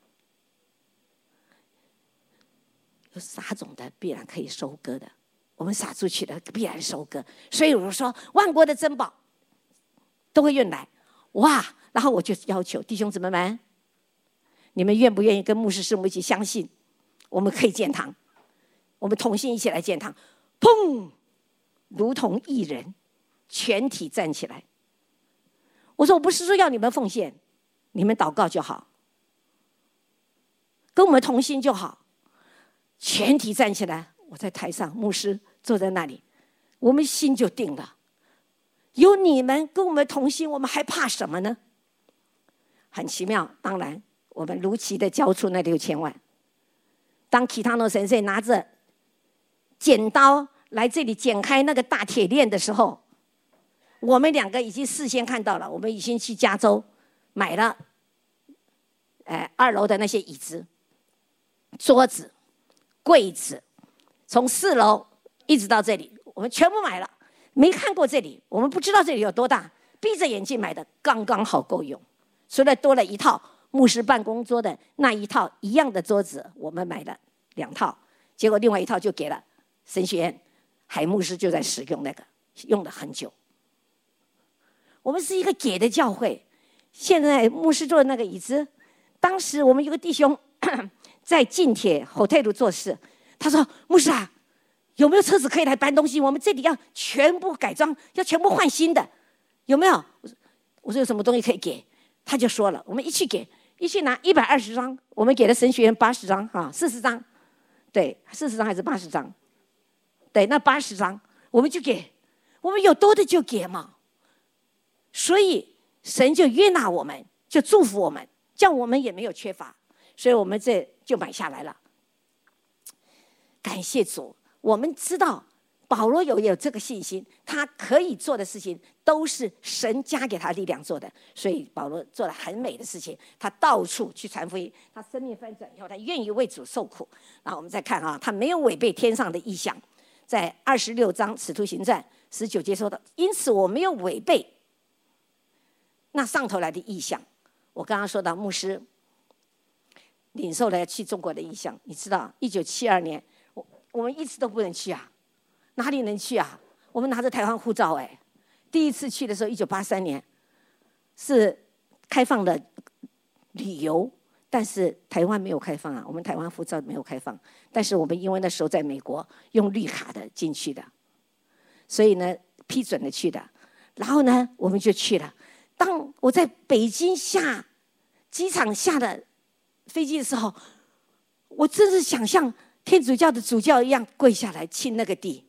有撒种的必然可以收割的，我们撒出去的必然收割。所以我说万国的珍宝都会运来，哇！然后我就要求弟兄姊妹们，你们愿不愿意跟牧师师母一起相信，我们可以建堂，我们同心一起来建堂。砰！如同一人，全体站起来。我说我不是说要你们奉献，你们祷告就好，跟我们同心就好。全体站起来，我在台上，牧师坐在那里，我们心就定了。有你们跟我们同心，我们还怕什么呢？很奇妙，当然我们如期的交出那六千万。当其他的先生拿着剪刀来这里剪开那个大铁链的时候，我们两个已经事先看到了，我们已经去加州买了，呃，二楼的那些椅子、桌子、柜子，从四楼一直到这里，我们全部买了。没看过这里，我们不知道这里有多大，闭着眼睛买的，刚刚好够用。除了多了一套牧师办公桌的那一套一样的桌子，我们买了两套，结果另外一套就给了神学院，海牧师就在使用那个，用了很久。我们是一个给的教会。现在牧师坐的那个椅子，当时我们有个弟兄在近铁 hotel 做事，他说：“牧师啊，有没有车子可以来搬东西？我们这里要全部改装，要全部换新的，有没有？”我说：“有什么东西可以给？”他就说了，我们一去给，一去拿一百二十张，我们给了神学院八十张哈，四十张，对，四十张还是八十张？对，那八十张我们就给，我们有多的就给嘛。所以神就悦纳我们，就祝福我们，叫我们也没有缺乏，所以我们这就买下来了。感谢主，我们知道保罗有有这个信心，他可以做的事情都是神加给他力量做的，所以保罗做了很美的事情，他到处去传福音，他生命翻转以后，他愿意为主受苦。然后我们再看啊，他没有违背天上的意象，在二十六章使徒行传十九节说的，因此我没有违背那上头来的意象。我刚刚说到牧师领受了去中国的意象，你知道一九七二年我我们一直都不能去啊，哪里能去啊？我们拿着台湾护照，哎，第一次去的时候，一九八三年是开放的旅游，但是台湾没有开放啊，我们台湾护照没有开放。但是我们因为那时候在美国用绿卡的进去的，所以呢批准了去的。然后呢，我们就去了。当我在北京下机场下的飞机的时候，我真是想像天主教的主教一样跪下来亲那个地。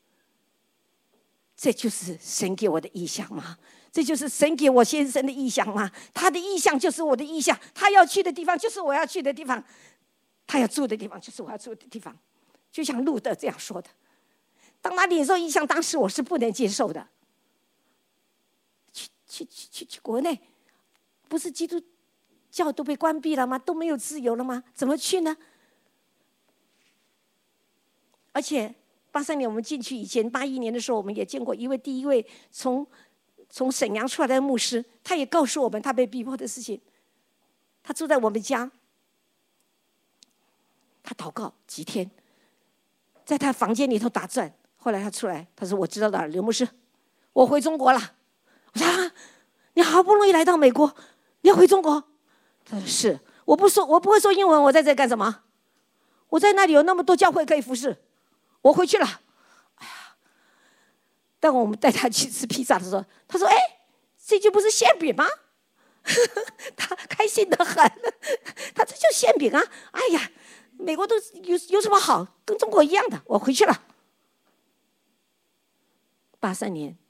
这就是神给我的意象吗？这就是神给我先生的意象吗？他的意象就是我的意象，他要去的地方就是我要去的地方，他要住的地方就是我要住的地方，就像路德这样说的。当他领受意象，当时我是不能接受的。去去去去去国内，不是基督教都被关闭了吗？都没有自由了吗？怎么去呢？而且八三年我们进去以前，八一年的时候，我们也见过一位第一位从从沈阳出来的牧师，他也告诉我们他被逼迫的事情。他住在我们家，他祷告几天，在他房间里头打转。后来他出来，他说：“我知道了，刘牧师，我回中国了。”我说：“啊，你好不容易来到美国，你要回中国？”他说：“是，我不说，我不会说英文，我在这干什么？我在那里有那么多教会可以服侍，我回去了。”哎呀！当我们带他去吃披萨的时候，他说：“哎，这就不是馅饼吗？”他开心得很，他这就馅饼啊！哎呀，美国都有有什么好？跟中国一样的，我回去了。八三年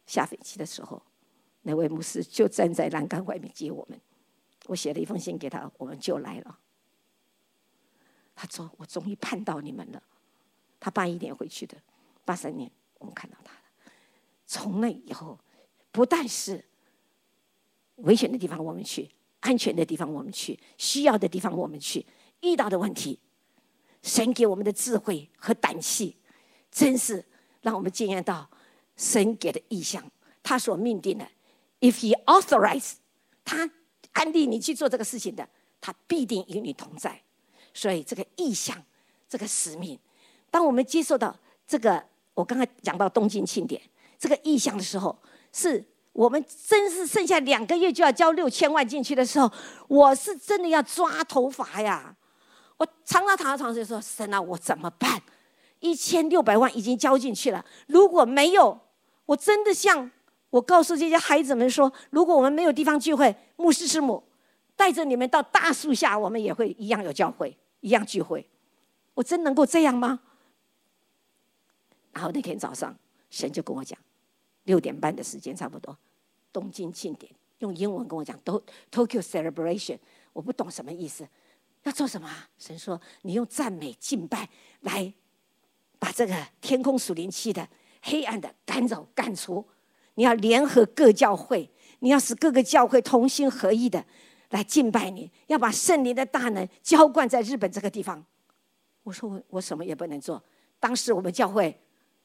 下飞机的时候，那位牧师就站在栏杆外面接我们。我写了一封信给他，我们就来了。他说：“我终于盼到你们了。”他八一年回去的，八三年我们看到他了。从那以后，不但是危险的地方我们去，安全的地方我们去，需要的地方我们去，遇到的问题，神给我们的智慧和胆气，真是让我们惊艳到神给的意象，他所命定的。If he authorize， 他安利你去做这个事情的，他必定与你同在。所以这个意象，这个使命，当我们接受到这个，我刚才讲到东京庆典这个意象的时候，是我们真是剩下两个月就要交六千万进去的时候，我是真的要抓头发呀！我常常躺在床上说：“神啊，我怎么办？一千六百万已经交进去了，如果没有，我真的像我告诉这些孩子们说，如果我们没有地方聚会，牧师师母带着你们到大树下，我们也会一样有教会，一样聚会。我真能够这样吗？”然后那天早上，神就跟我讲，六点半的时间差不多，东京庆典，用英文跟我讲 Tokyo Celebration， 我不懂什么意思，要做什么啊？神说，你用赞美敬拜来把这个天空属灵气的黑暗的赶走赶除，你要联合各教会，你要使各个教会同心合意的来敬拜你，要把圣灵的大能浇灌在日本这个地方。我说 我, 我什么也不能做，当时我们教会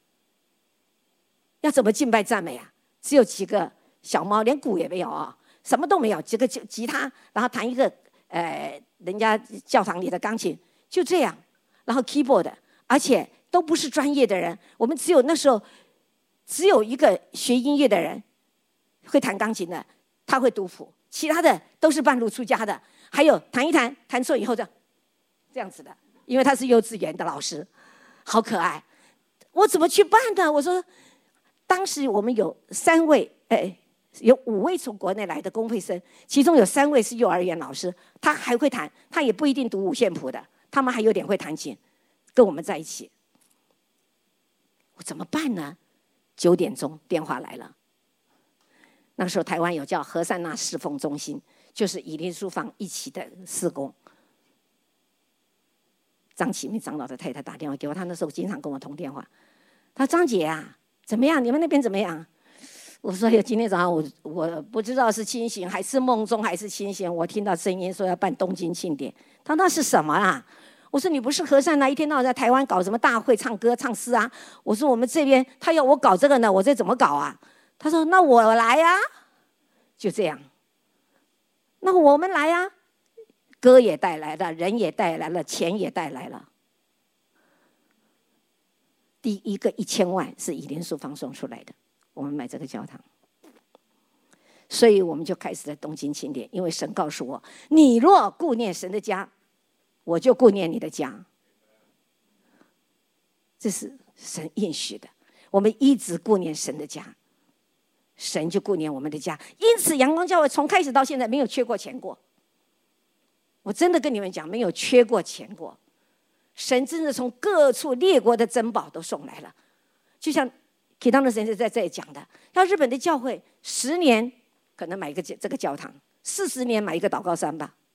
要怎么敬拜赞美啊？只有几个小猫，连鼓也没有啊，什么都没有，几个吉他，然后弹一个呃人家教堂里的钢琴，就这样，然后 keyboard， 而且都不是专业的人，我们只有那时候只有一个学音乐的人会弹钢琴的，他会读谱，其他的都是半路出家的，还有弹一弹弹错以后这样这样子的，因为他是幼稚园的老师，好可爱。我怎么去办呢？我说当时我们有三位，哎，有五位从国内来的公费生，其中有三位是幼儿园老师，他还会弹，他也不一定读五线谱的，他们还有点会弹琴，跟我们在一起。我怎么办呢？九点钟电话来了，那个时候台湾有叫和善那侍奉中心，就是以林书房一起的事工。张启明长老的太太打电话给我，他那时候经常跟我通电话，他说：“张姐啊，怎么样？你们那边怎么样？”我说：“今天早上我我不知道是清醒还是梦中还是清醒，我听到声音说要办东京庆典。”他说：“那是什么啊？”我说：“你不是和善那一天到晚在台湾搞什么大会唱歌唱诗啊？”我说：“我们这边他要我搞这个呢，我这怎么搞啊？”他说：“那我来呀。”就这样，那我们来呀，歌也带来了，人也带来了，钱也带来了。第一个一千万是以林书房送出来的，我们买这个教堂，所以我们就开始了东京庆典。因为神告诉我，你若顾念神的家，我就顾念你的家，这是神应许的。我们一直顾念神的家，神就顾念我们的家。因此阳光教会从开始到现在没有缺过钱过，我真的跟你们讲，没有缺过钱过。神真的从各处列国的珍宝都送来了，就像启当的神是在这里讲的，要日本的教会十年可能买一个这个教堂，四十年买一个祷告山吧。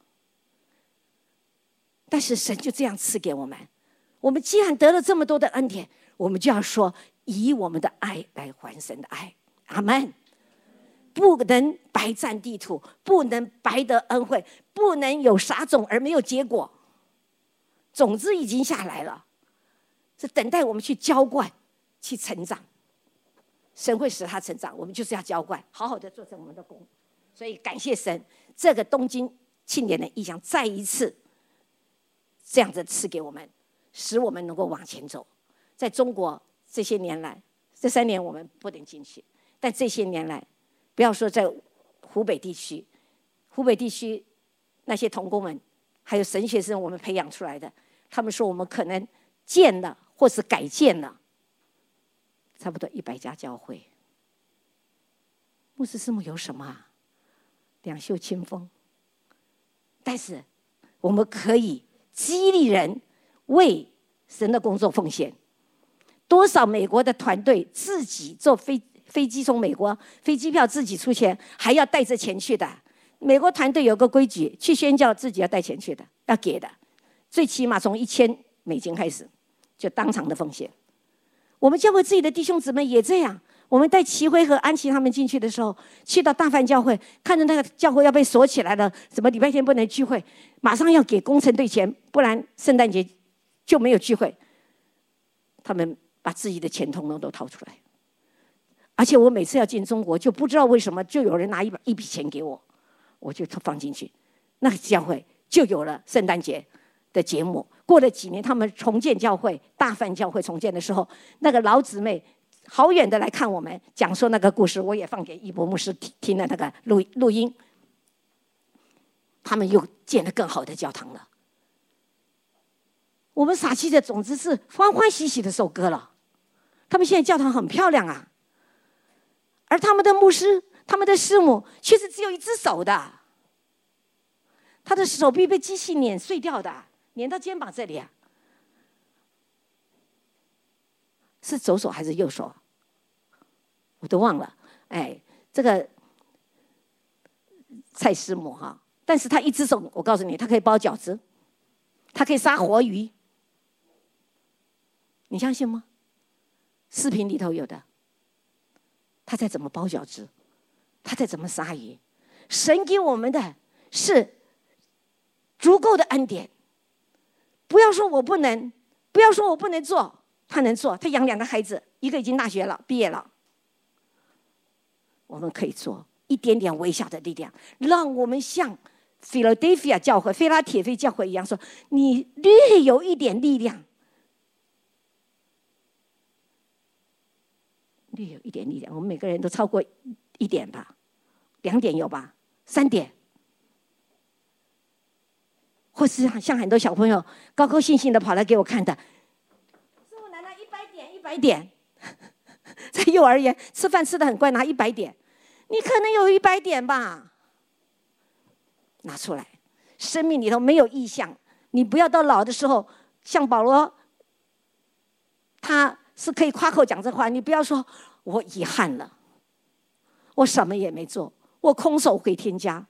但是神就这样赐给我们，我们既然得了这么多的恩典，我们就要说，以我们的爱来还神的爱。阿们。不能白占地土，不能白得恩惠，不能有撒种而没有结果。种子已经下来了，是等待我们去浇灌，去成长。神会使它成长，我们就是要浇灌，好好的做成我们的工。所以感谢神，这个东京庆典的意象再一次这样子赐给我们，使我们能够往前走。在中国这些年来，这三年我们不能进去，但这些年来，不要说在湖北地区，湖北地区那些同工们，还有神学生，我们培养出来的，他们说我们可能建了或是改建了差不多一百家教会。牧师师母有什么啊？两袖清风。但是我们可以激励人为神的工作奉献。多少美国的团队自己坐飞飞机从美国飞机票自己出钱，还要带着钱去的。美国团队有个规矩，去宣教自己要带钱去的，要给的，最起码从一千美金开始，就当场的奉献。我们教会自己的弟兄姊妹也这样。我们带齐辉和安琪他们进去的时候，去到大范教会，看着那个教会要被锁起来了，什么礼拜天不能聚会，马上要给工程队钱，不然圣诞节就没有聚会。他们把自己的钱统统都掏出来，而且我每次要进中国，就不知道为什么就有人拿一一笔钱给我，我就放进去，那个教会就有了圣诞节的节目。过了几年，他们重建教会，大范教会重建的时候，那个老姊妹好远的来看我们，讲说那个故事，我也放给一博牧师听听了那个录录音。他们又建了更好的教堂了。我们撒气的种子是欢欢喜喜的收割了。他们现在教堂很漂亮啊，而他们的牧师、他们的师母却是只有一只手的，他的手臂被机器碾碎掉的，碾到肩膀这里啊。是左手还是右手？我都忘了。哎，这个蔡师母哈，但是他一只手，我告诉你，他可以包饺子，他可以杀活鱼，你相信吗？视频里头有的，他在怎么包饺子，他在怎么杀鱼。神给我们的是足够的恩典，不要说我不能，不要说我不能做。他能做，他养两个孩子，一个已经大学了，毕业了。我们可以做一点点微小的力量，让我们像 Philadelphia 教会、菲拉铁菲教会一样，说你略有一点力量，略有一点力量。我们每个人都超过一点吧，两点有吧，三点，或是像很多小朋友高高兴兴的跑来给我看的。一百点，在幼儿园吃饭吃得很乖，拿一百点，你可能有一百点吧，拿出来。生命里头没有意向，你不要到老的时候，像保罗，他是可以夸口讲这话，你不要说我遗憾了，我什么也没做，我空手回天家。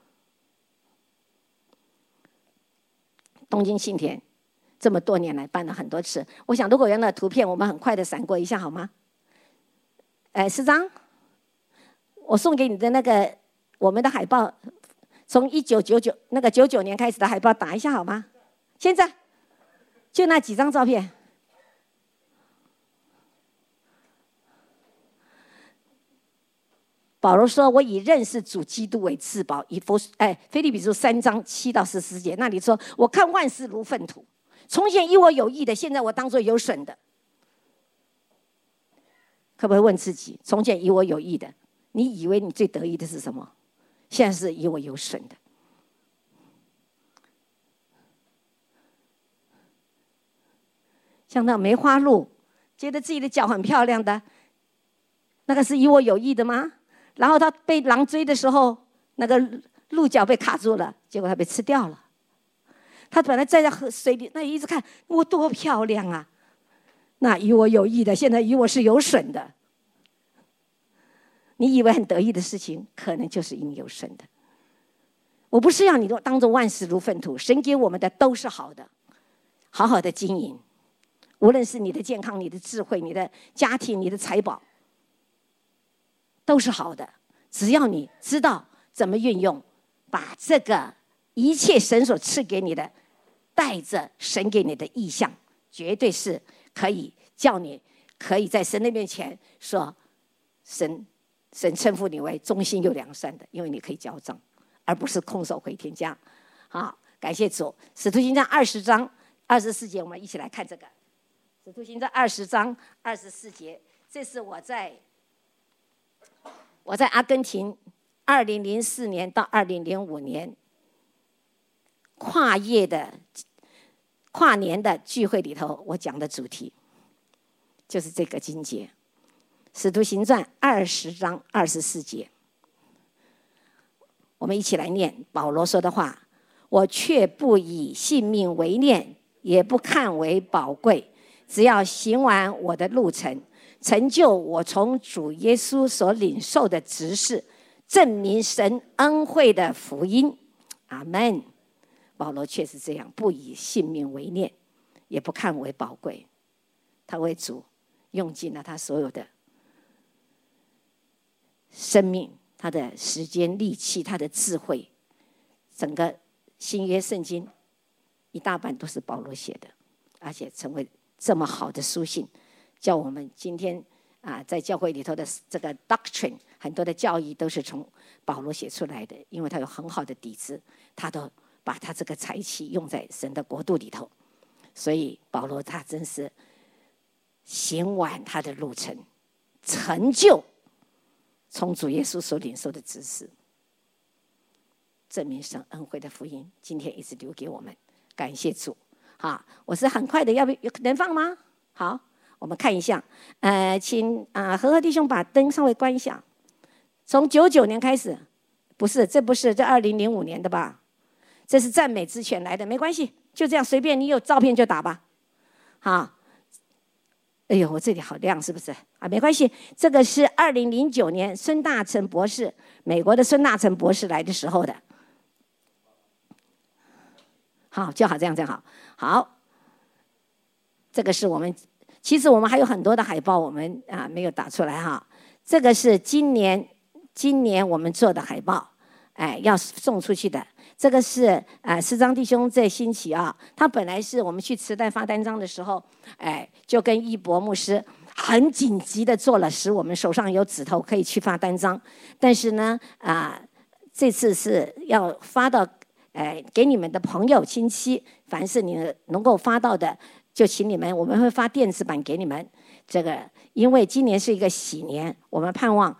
东京信田这么多年来办了很多次，我想如果有那图片，我们很快的闪过一下好吗？哎，师长，我送给你的那个我们的海报，从一九九九那个九九年开始的海报打一下好吗？现在就那几张照片。保罗说：“我以认识主基督为至宝。”以弗哎，腓立比书三章七到十四节那里说：“我看万事如粪土。从前以我有益的，现在我当作有损的。”可不可以问自己，从前以我有益的，你以为你最得意的是什么？现在是以我有损的。像那梅花鹿，觉得自己的脚很漂亮的，那个是以我有益的吗？然后他被狼追的时候，那个鹿角被卡住了，结果他被吃掉了。他本来在河水里，那一直看我多漂亮啊！那与我有益的，现在与我是有损的。你以为很得意的事情，可能就是因有损的。我不是要你当作万事如粪土，神给我们的都是好的，好好的经营。无论是你的健康、你的智慧、你的家庭、你的财宝，都是好的。只要你知道怎么运用，把这个一切神所赐给你的，带着神给你的意向，绝对是可以叫你可以在神的面前说，神神称呼你为忠心又良善的，因为你可以交账，而不是空手回天家。好，感谢主。使徒行传二十章二十四节，我们一起来看这个。使徒行传二十章二十四节，这是我在我在阿根廷二零零四年到二零零五年跨业的跨年的聚会里头，我讲的主题就是这个经节，使徒行传二十章二十四节。我们一起来念保罗说的话：我却不以性命为念，也不看为宝贵，只要行完我的路程， 成就我从主耶稣所领受的职事，证明神恩惠的福音。阿们。保罗却是这样，不以性命为念，也不看为宝贵，他为主用尽了他所有的生命，他的时间、力气、他的智慧。整个新约圣经一大半都是保罗写的，而且成为这么好的书信，叫我们今天啊，在教会里头的这个 doctrine 很多的教义都是从保罗写出来的，因为他有很好的底子，他都把他这个才气用在神的国度里头。所以保罗他真是行完他的路程，成就从主耶稣所领受的知识，证明神恩惠的福音今天一直留给我们。感谢主。好，我是很快的，要不有能放吗？好，我们看一下，呃，请啊、呃、和和弟兄把灯稍微关一下。从九九年开始，不是，这不是，这二零零五年的吧？这是赞美之泉来的，没关系，就这样随便，你有照片就打吧。好，哎呦，我这里好亮，是不是啊？没关系，这个是二零零九年孙大成博士，美国的孙大成博士来的时候的。好，就好，这样这样好。好，这个是我们，其实我们还有很多的海报，我们啊没有打出来哈。这个是今年今年我们做的海报，哎，要送出去的。这个是啊，师张弟兄在兴起啊，他本来是我们去磁带发单张的时候，哎，就跟一博牧师很紧急的做了，使我们手上有指头可以去发单张。但是呢，啊，这次是要发到。哎，给你们的朋友亲戚，凡是你能够发到的，就请你们，我们会发电子版给你们。这个，因为今年是一个喜年，我们盼望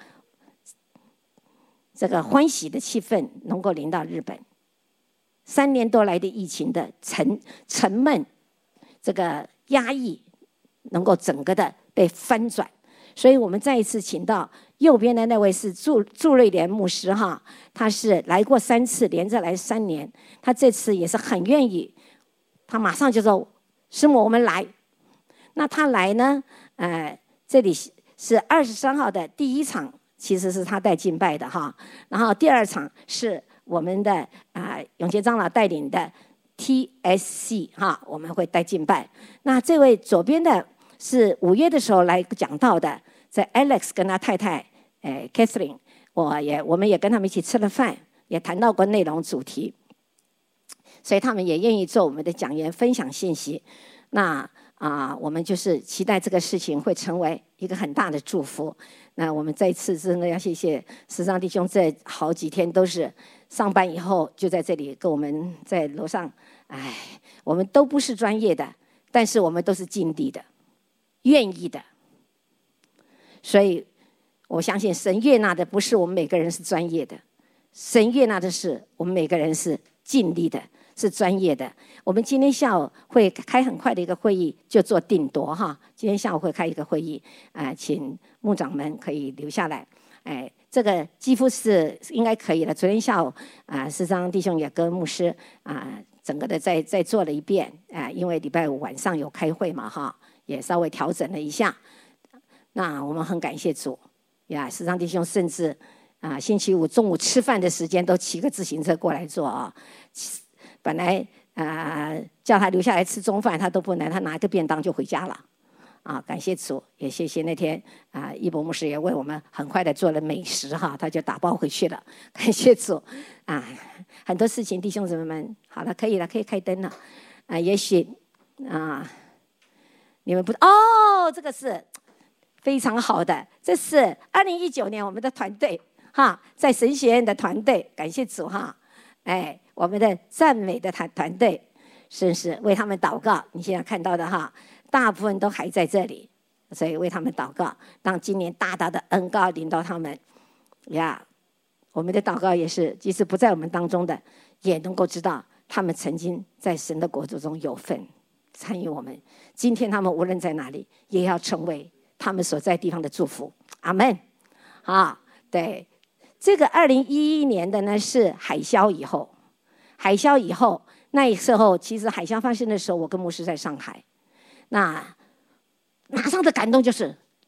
这个欢喜的气氛能够临到日本。三年多来的疫情的沉沉闷，这个压抑，能够整个的被翻转。所以我们再一次请到右边的那位是祝祝瑞莲牧师哈，他是来过三次，连着来三年，他这次也是很愿意，他马上就说师母我们来。那他来呢，呃，这里是二十三号的第一场，其实是他带敬拜的哈，然后第二场是我们的啊、呃、永杰长老带领的 T S C 哈，我们会带敬拜。那这位左边的。是五月的时候来讲道的，在 Alex 跟他太太，呃 Catherine， 我也我们也跟他们一起吃了饭，也谈到过内容主题，所以他们也愿意做我们的讲员，分享信息。那啊、呃，我们就是期待这个事情会成为一个很大的祝福。那我们再次真的要谢谢师长弟兄，这好几天都是上班以后就在这里跟我们在楼上，哎，我们都不是专业的，但是我们都是尽力的。愿意的，所以我相信神悦纳的不是我们每个人是专业的，神悦纳的是我们每个人是尽力的，是专业的。我们今天下午会开很快的一个会议，就做定夺哈。今天下午会开一个会议，啊、呃，请牧长们可以留下来。哎，这个几乎是应该可以了。昨天下午啊，师长弟兄也跟牧师啊、呃，整个的再再做了一遍啊、呃，因为礼拜五晚上有开会嘛哈。也稍微调整了一下，那我们很感谢主呀！师长弟兄甚至啊，星期五中午吃饭的时间都骑个自行车过来做啊。本来啊叫他留下来吃中饭，他都不能，他拿个便当就回家了。啊，感谢主，也谢谢那天啊，一博牧师也为我们很快的做了美食哈，他就打包回去了。感谢主啊，很多事情弟兄姊妹们，好了，可以了，可以开灯了啊，也许啊。你们不哦，这个是非常好的，这是二零一九年我们的团队哈，在神学院的团队，感谢主哈，哎，我们的赞美的团团队，甚是为他们祷告。你现在看到的哈，大部分都还在这里，所以为他们祷告，让今年大大的恩膏临到他们呀。我们的祷告也是，即使不在我们当中的，也能够知道他们曾经在神的国度中有份。参与我们，今天他们无论在哪里，也要成为他们所在地方的祝福。阿们。啊，对，这个二零一一年的呢是海啸以后，海啸以后那时候，其实海啸发生的时候，我跟牧师在上海，那马上的感动就是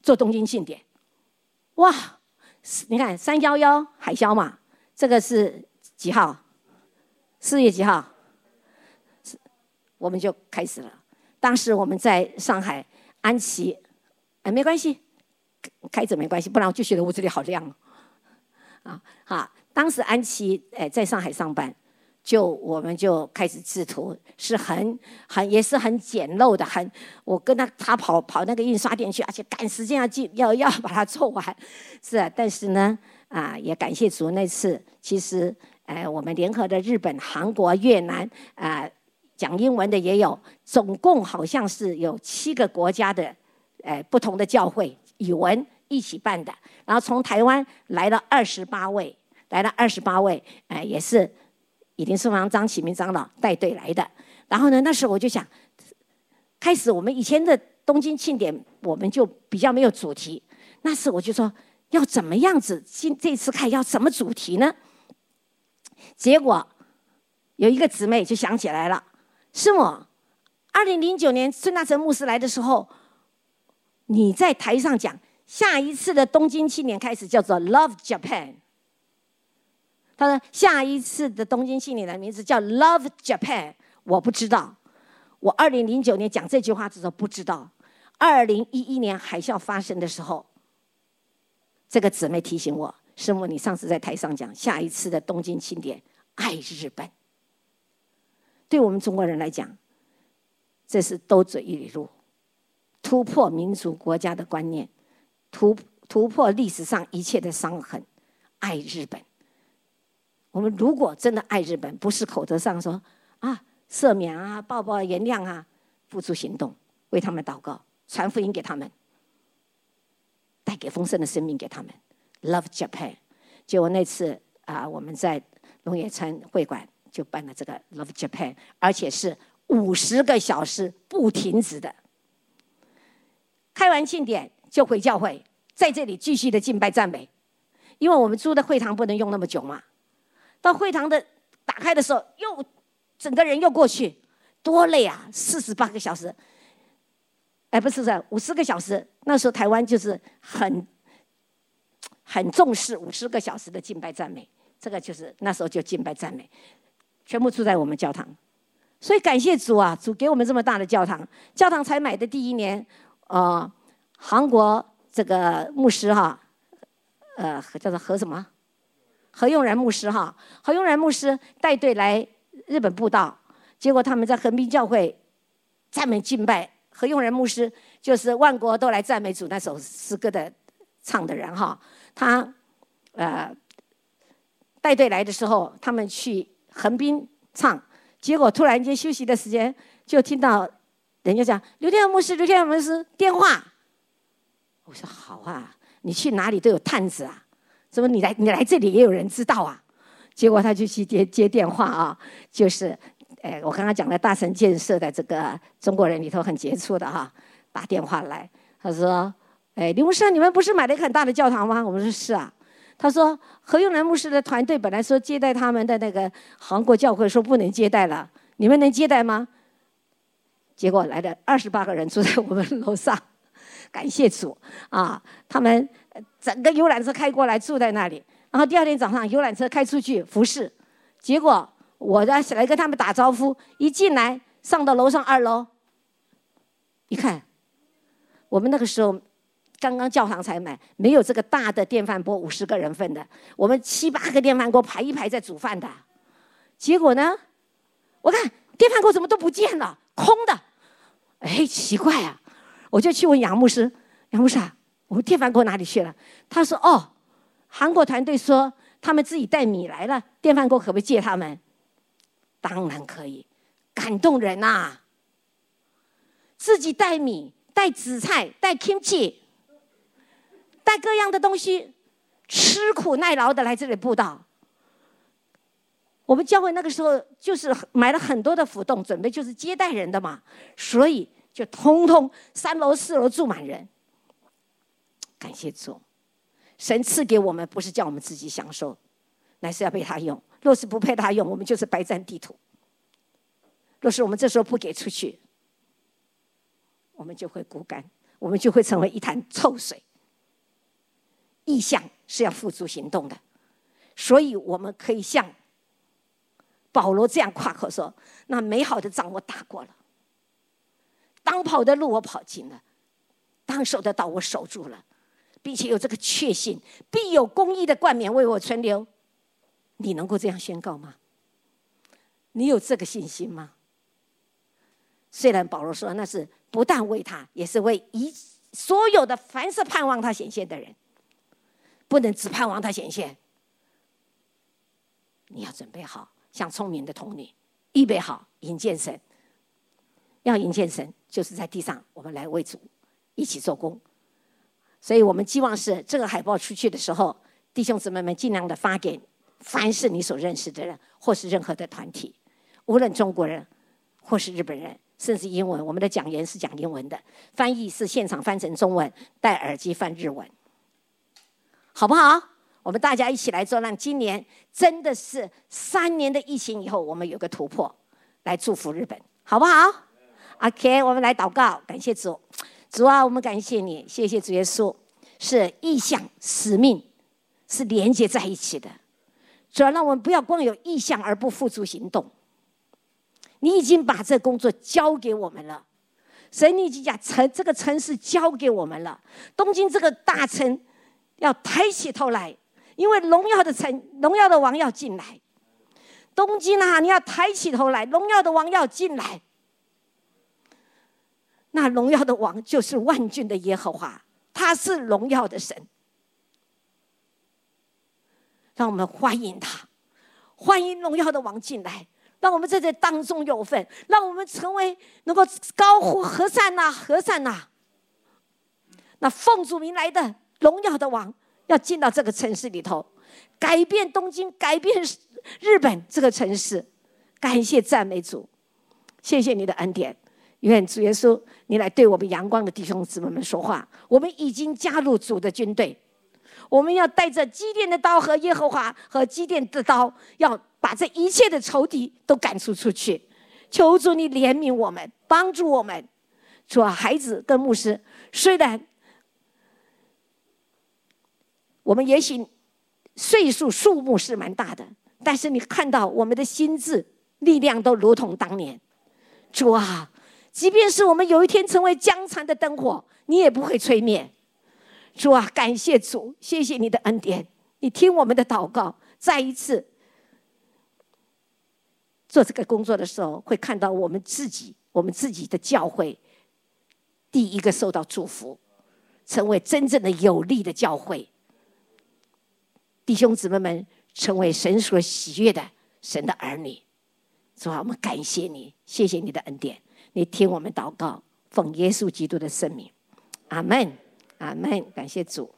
做东京庆典。哇，你看三一一海啸嘛，这个是几号？四月几号？我们就开始了。当时我们在上海安琪，哎，没关系，开着没关系，不然我就觉得屋子里好亮哦。啊，好，当时安琪哎在上海上班，就我们就开始制图，是很很也是很简陋的，很我跟他他跑跑那个印刷店去，而且赶时间要进要要把它做完，是啊，但是呢啊也感谢主那次，其实哎我们联合的日本、韩国、越南啊讲英文的也有，总共好像是有七个国家的哎不同的教会语文一起办的，然后从台湾来了二十八位，来了二十八位，哎也是。以林书房张启明长老带队来的，然后呢，那时候我就想，开始我们以前的东京庆典，我们就比较没有主题。那时我就说，要怎么样子？今这次看要什么主题呢？结果有一个姊妹就想起来了，师母，二零零九年孙大成牧师来的时候，你在台上讲，下一次的东京庆典开始叫做 Love Japan。他说：“下一次的东京庆典的名字叫 Love Japan， 我不知道。我二零零九年讲这句话的时候不知道。二零一一年海啸发生的时候，这个姊妹提醒我：师母，你上次在台上讲下一次的东京庆典爱日本。对我们中国人来讲，这是兜嘴一里路，突破民族国家的观念，突突破历史上一切的伤痕，爱日本。”我们如果真的爱日本，不是口头上说啊赦免啊、抱抱原谅啊，付诸行动，为他们祷告，传福音给他们，带给丰盛的生命给他们。Love Japan。结果那次啊，我们在龙野川会馆就办了这个 Love Japan， 而且是五十个小时不停止的。开完庆典就回教会，在这里继续的敬拜赞美，因为我们租的会堂不能用那么久嘛。到会堂的打开的时候，又整个人又过去，多累啊！四十八个小时，哎，不是的，五十个小时。那时候台湾就是很很重视五十个小时的敬拜赞美，这个就是那时候就敬拜赞美，全部住在我们教堂。所以感谢主啊，主给我们这么大的教堂。教堂才买的第一年，呃，韩国这个牧师哈，呃，叫做何什么？何用然牧师哈，何用然牧师带队来日本布道，结果他们在横滨教会赞美敬拜。何用然牧师就是万国都来赞美主那首诗歌的唱的人哈，他呃带队来的时候，他们去横滨唱，结果突然间休息的时间，就听到人家讲刘天牧师，刘天牧师电话。我说好啊，你去哪里都有探子啊。怎么你来你来这里也有人知道啊？结果他就去接接电话啊，就是，哎，我刚刚讲的大成建设的这个中国人里头很杰出的哈，打电话来，他说，哎，李牧师，你们不是买了一个很大的教堂吗？我们说是啊。他说何用然牧师的团队本来说接待他们的那个韩国教会说不能接待了，你们能接待吗？结果来了二十八个人住在我们楼上。感谢主啊！他们整个游览车开过来住在那里，然后第二天早上游览车开出去服侍，结果我来来跟他们打招呼，一进来上到楼上二楼，一看，我们那个时候刚刚教堂才买，没有这个大的电饭锅五十个人份的，我们七八个电饭锅排一排在煮饭的，结果呢，我看电饭锅怎么都不见了，空的，哎，奇怪啊！我就去问杨牧师，杨牧师啊，我们电饭锅哪里去了？他说：“哦，韩国团队说他们自己带米来了，电饭锅可不可以借他们？”当然可以，感动人呐、啊！自己带米、带紫菜、带 kimchi， 带各样的东西，吃苦耐劳的来这里布道。我们教会那个时候就是买了很多的浮动，准备就是接待人的嘛，所以。就通通三楼四楼住满人，感谢主，神赐给我们不是叫我们自己享受，乃是要被他用。若是不被他用，我们就是白占地土。若是我们这时候不给出去，我们就会孤单， 我们就会成为一潭臭水。意向是要付诸行动的，所以我们可以像保罗这样夸口说：那美好的仗我打过了，当跑的路我跑尽了，当守的道我守住了，并且有这个确信，必有公义的冠冕为我存留。你能够这样宣告吗？你有这个信心吗？虽然保罗说那是不但为他，也是为一所有的凡是盼望他显现的人，不能只盼望他显现。你要准备好，像聪明的童女，预备好迎见神。要迎见神，就是在地上我们来为主一起做工。所以我们希望是这个海报出去的时候，弟兄姊妹们尽量的发给凡是你所认识的人，或是任何的团体，无论中国人或是日本人，甚至英文，我们的讲员是讲英文的，翻译是现场翻成中文，戴耳机翻日文，好不好？我们大家一起来做，让今年真的是三年的疫情以后，我们有个突破，来祝福日本，好不好 ？OK， 我们来祷告，感谢主。主啊，我们感谢你，谢谢主耶稣，是意向、使命是连接在一起的。主啊，让我们不要光有意向而不付诸行动。你已经把这工作交给我们了，神，你已经把城这个城市交给我们了。东京这个大城要抬起头来，因为荣耀的城、荣耀的王要进来。东京啊，你要抬起头来，荣耀的王要进来。那荣耀的王就是万军的耶和华，他是荣耀的神。让我们欢迎他，欢迎荣耀的王进来，让我们在这当中有份，让我们成为能够高呼和散那和散那。那奉主名来的荣耀的王要进到这个城市里头，改变东京，改变日本这个城市。感谢赞美主，谢谢你的恩典。愿主耶稣你来对我们阳光的弟兄姊妹们说话。我们已经加入主的军队，我们要带着基甸的刀和耶和华和基甸的刀，要把这一切的仇敌都赶出出去。求主你怜悯我们，帮助我们。主啊，孩子跟牧师，虽然我们也许岁数数目是蛮大的，但是你看到我们的心智力量都如同当年。主啊，即便是我们有一天成为将残的灯火，你也不会吹灭。主啊，感谢主，谢谢你的恩典，你听我们的祷告。再一次做这个工作的时候，会看到我们自己我们自己的教会第一个受到祝福，成为真正的有力的教会。弟兄姊妹们成为神所喜悦的神的儿女。主啊，我们感谢你，谢谢你的恩典，你听我们祷告，奉耶稣基督的圣名，阿们，阿们。感谢主。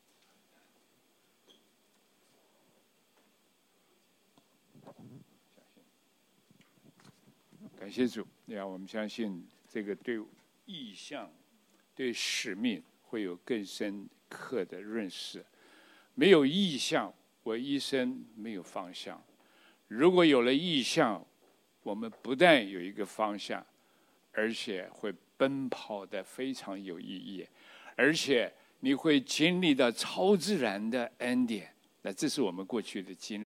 感谢主，让我们相信这个对意向、对使命会有更深刻的认识。没有意向，我一生没有方向；如果有了意向，我们不但有一个方向，而且会奔跑得非常有意义，而且你会经历到超自然的恩典。那这是我们过去的经历。